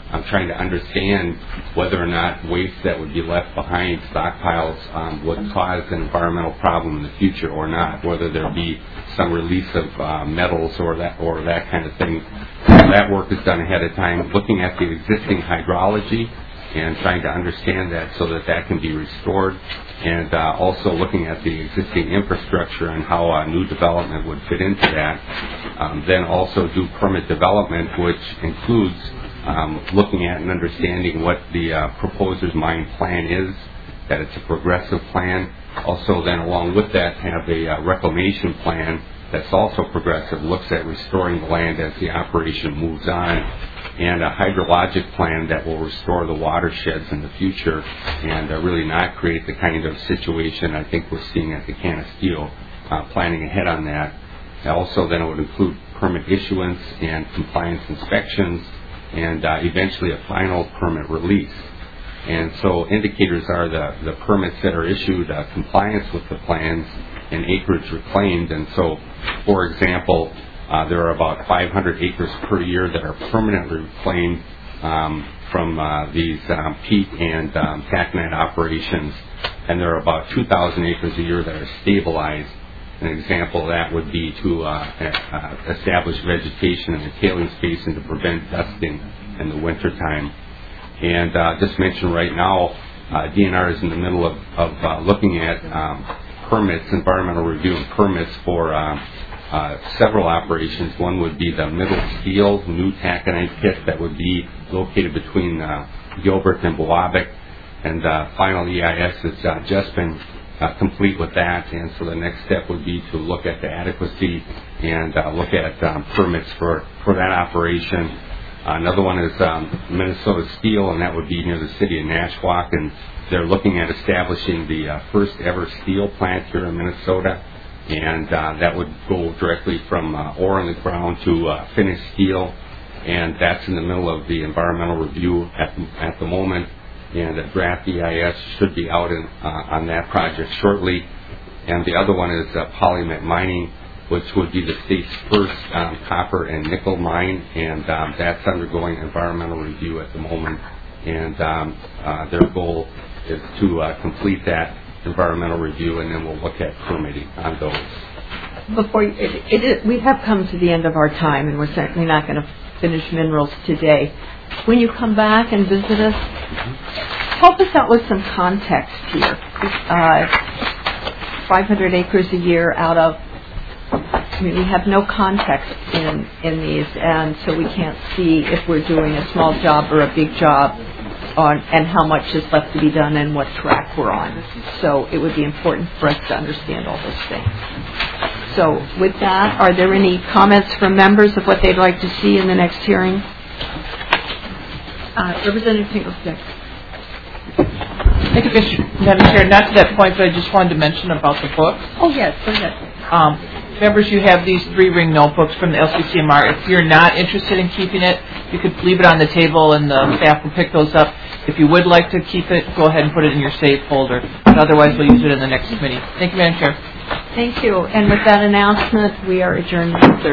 [SPEAKER 15] I'm trying to understand whether or not waste that would be left behind, stockpiles, um, would cause an environmental problem in the future or not, whether there be some release of uh, metals or that or that kind of thing. That work is done ahead of time, looking at the existing hydrology and trying to understand that so that that can be restored, and uh, also looking at the existing infrastructure and how uh, new development would fit into that. Um, then also do permit development, which includes um, looking at and understanding what the uh, proposer's mine plan is, that it's a progressive plan. Also then along with that have a uh, reclamation plan that's also progressive, looks at restoring the land as the operation moves on, and a hydrologic plan that will restore the watersheds in the future and uh, really not create the kind of situation I think we're seeing at the Canasteel, uh, planning ahead on that. Also then it would include permit issuance and compliance inspections and uh, eventually a final permit release. And so indicators are the, the permits that are issued, uh, compliance with the plans, and acreage reclaimed. And so, for example, uh, there are about five hundred acres per year that are permanently reclaimed um, from uh, these um, peat and um, taconite operations, and there are about two thousand acres a year that are stabilized. An example of that would be to uh, uh, establish vegetation in the tailings basin to prevent dusting in the wintertime. And uh, just mention right now, uh, D N R is in the middle of, of uh, looking at um, permits, environmental review and permits for uh, uh, several operations. One would be the Middle Steel new taconite pit that would be located between uh, Gilbert and Boabic, and uh, final E I S has uh, just been uh, complete with that, and so the next step would be to look at the adequacy and uh, look at um, permits for, for that operation. Another one is um, Minnesota Steel, and that would be near the city of Nashwauk, and they're looking at establishing the uh, first ever steel plant here in Minnesota, and uh, that would go directly from uh, ore in the ground to uh, finished steel, and that's in the middle of the environmental review at, at the moment, and a draft E I S should be out in, uh, on that project shortly. And the other one is uh, Polymet Mining, which would be the state's first um, copper and nickel mine, and um, that's undergoing environmental review at the moment. And um, uh, their goal is to uh, complete that environmental review, and then we'll look at permitting on those.
[SPEAKER 11] Before you, it, it is, we have come to the end of our time, and we're certainly not going to finish minerals today. When you come back and visit us, help us out with some context here. Uh, five hundred acres a year out of I mean, we have no context in, in these, and so we can't see if we're doing a small job or a big job on, and how much is left to be done and what track we're on. So it would be important for us to understand all those things. So with that, are there any comments from members of what they'd like to see in the next hearing? Uh, Representative Tinglestick.
[SPEAKER 3] Thank you, Mister Madam Chair. Not to that point, but I just wanted to mention about the book.
[SPEAKER 11] Oh, yes, go ahead.
[SPEAKER 3] Um, members, you have these three-ring notebooks from the L C C M R. If you're not interested in keeping it, you could leave it on the table and the staff will pick those up. If you would like to keep it, go ahead and put it in your saved folder. But otherwise, we'll use it in the next committee. Thank you, Madam Chair.
[SPEAKER 11] Thank you. And with that announcement, we are adjourned until Thursday.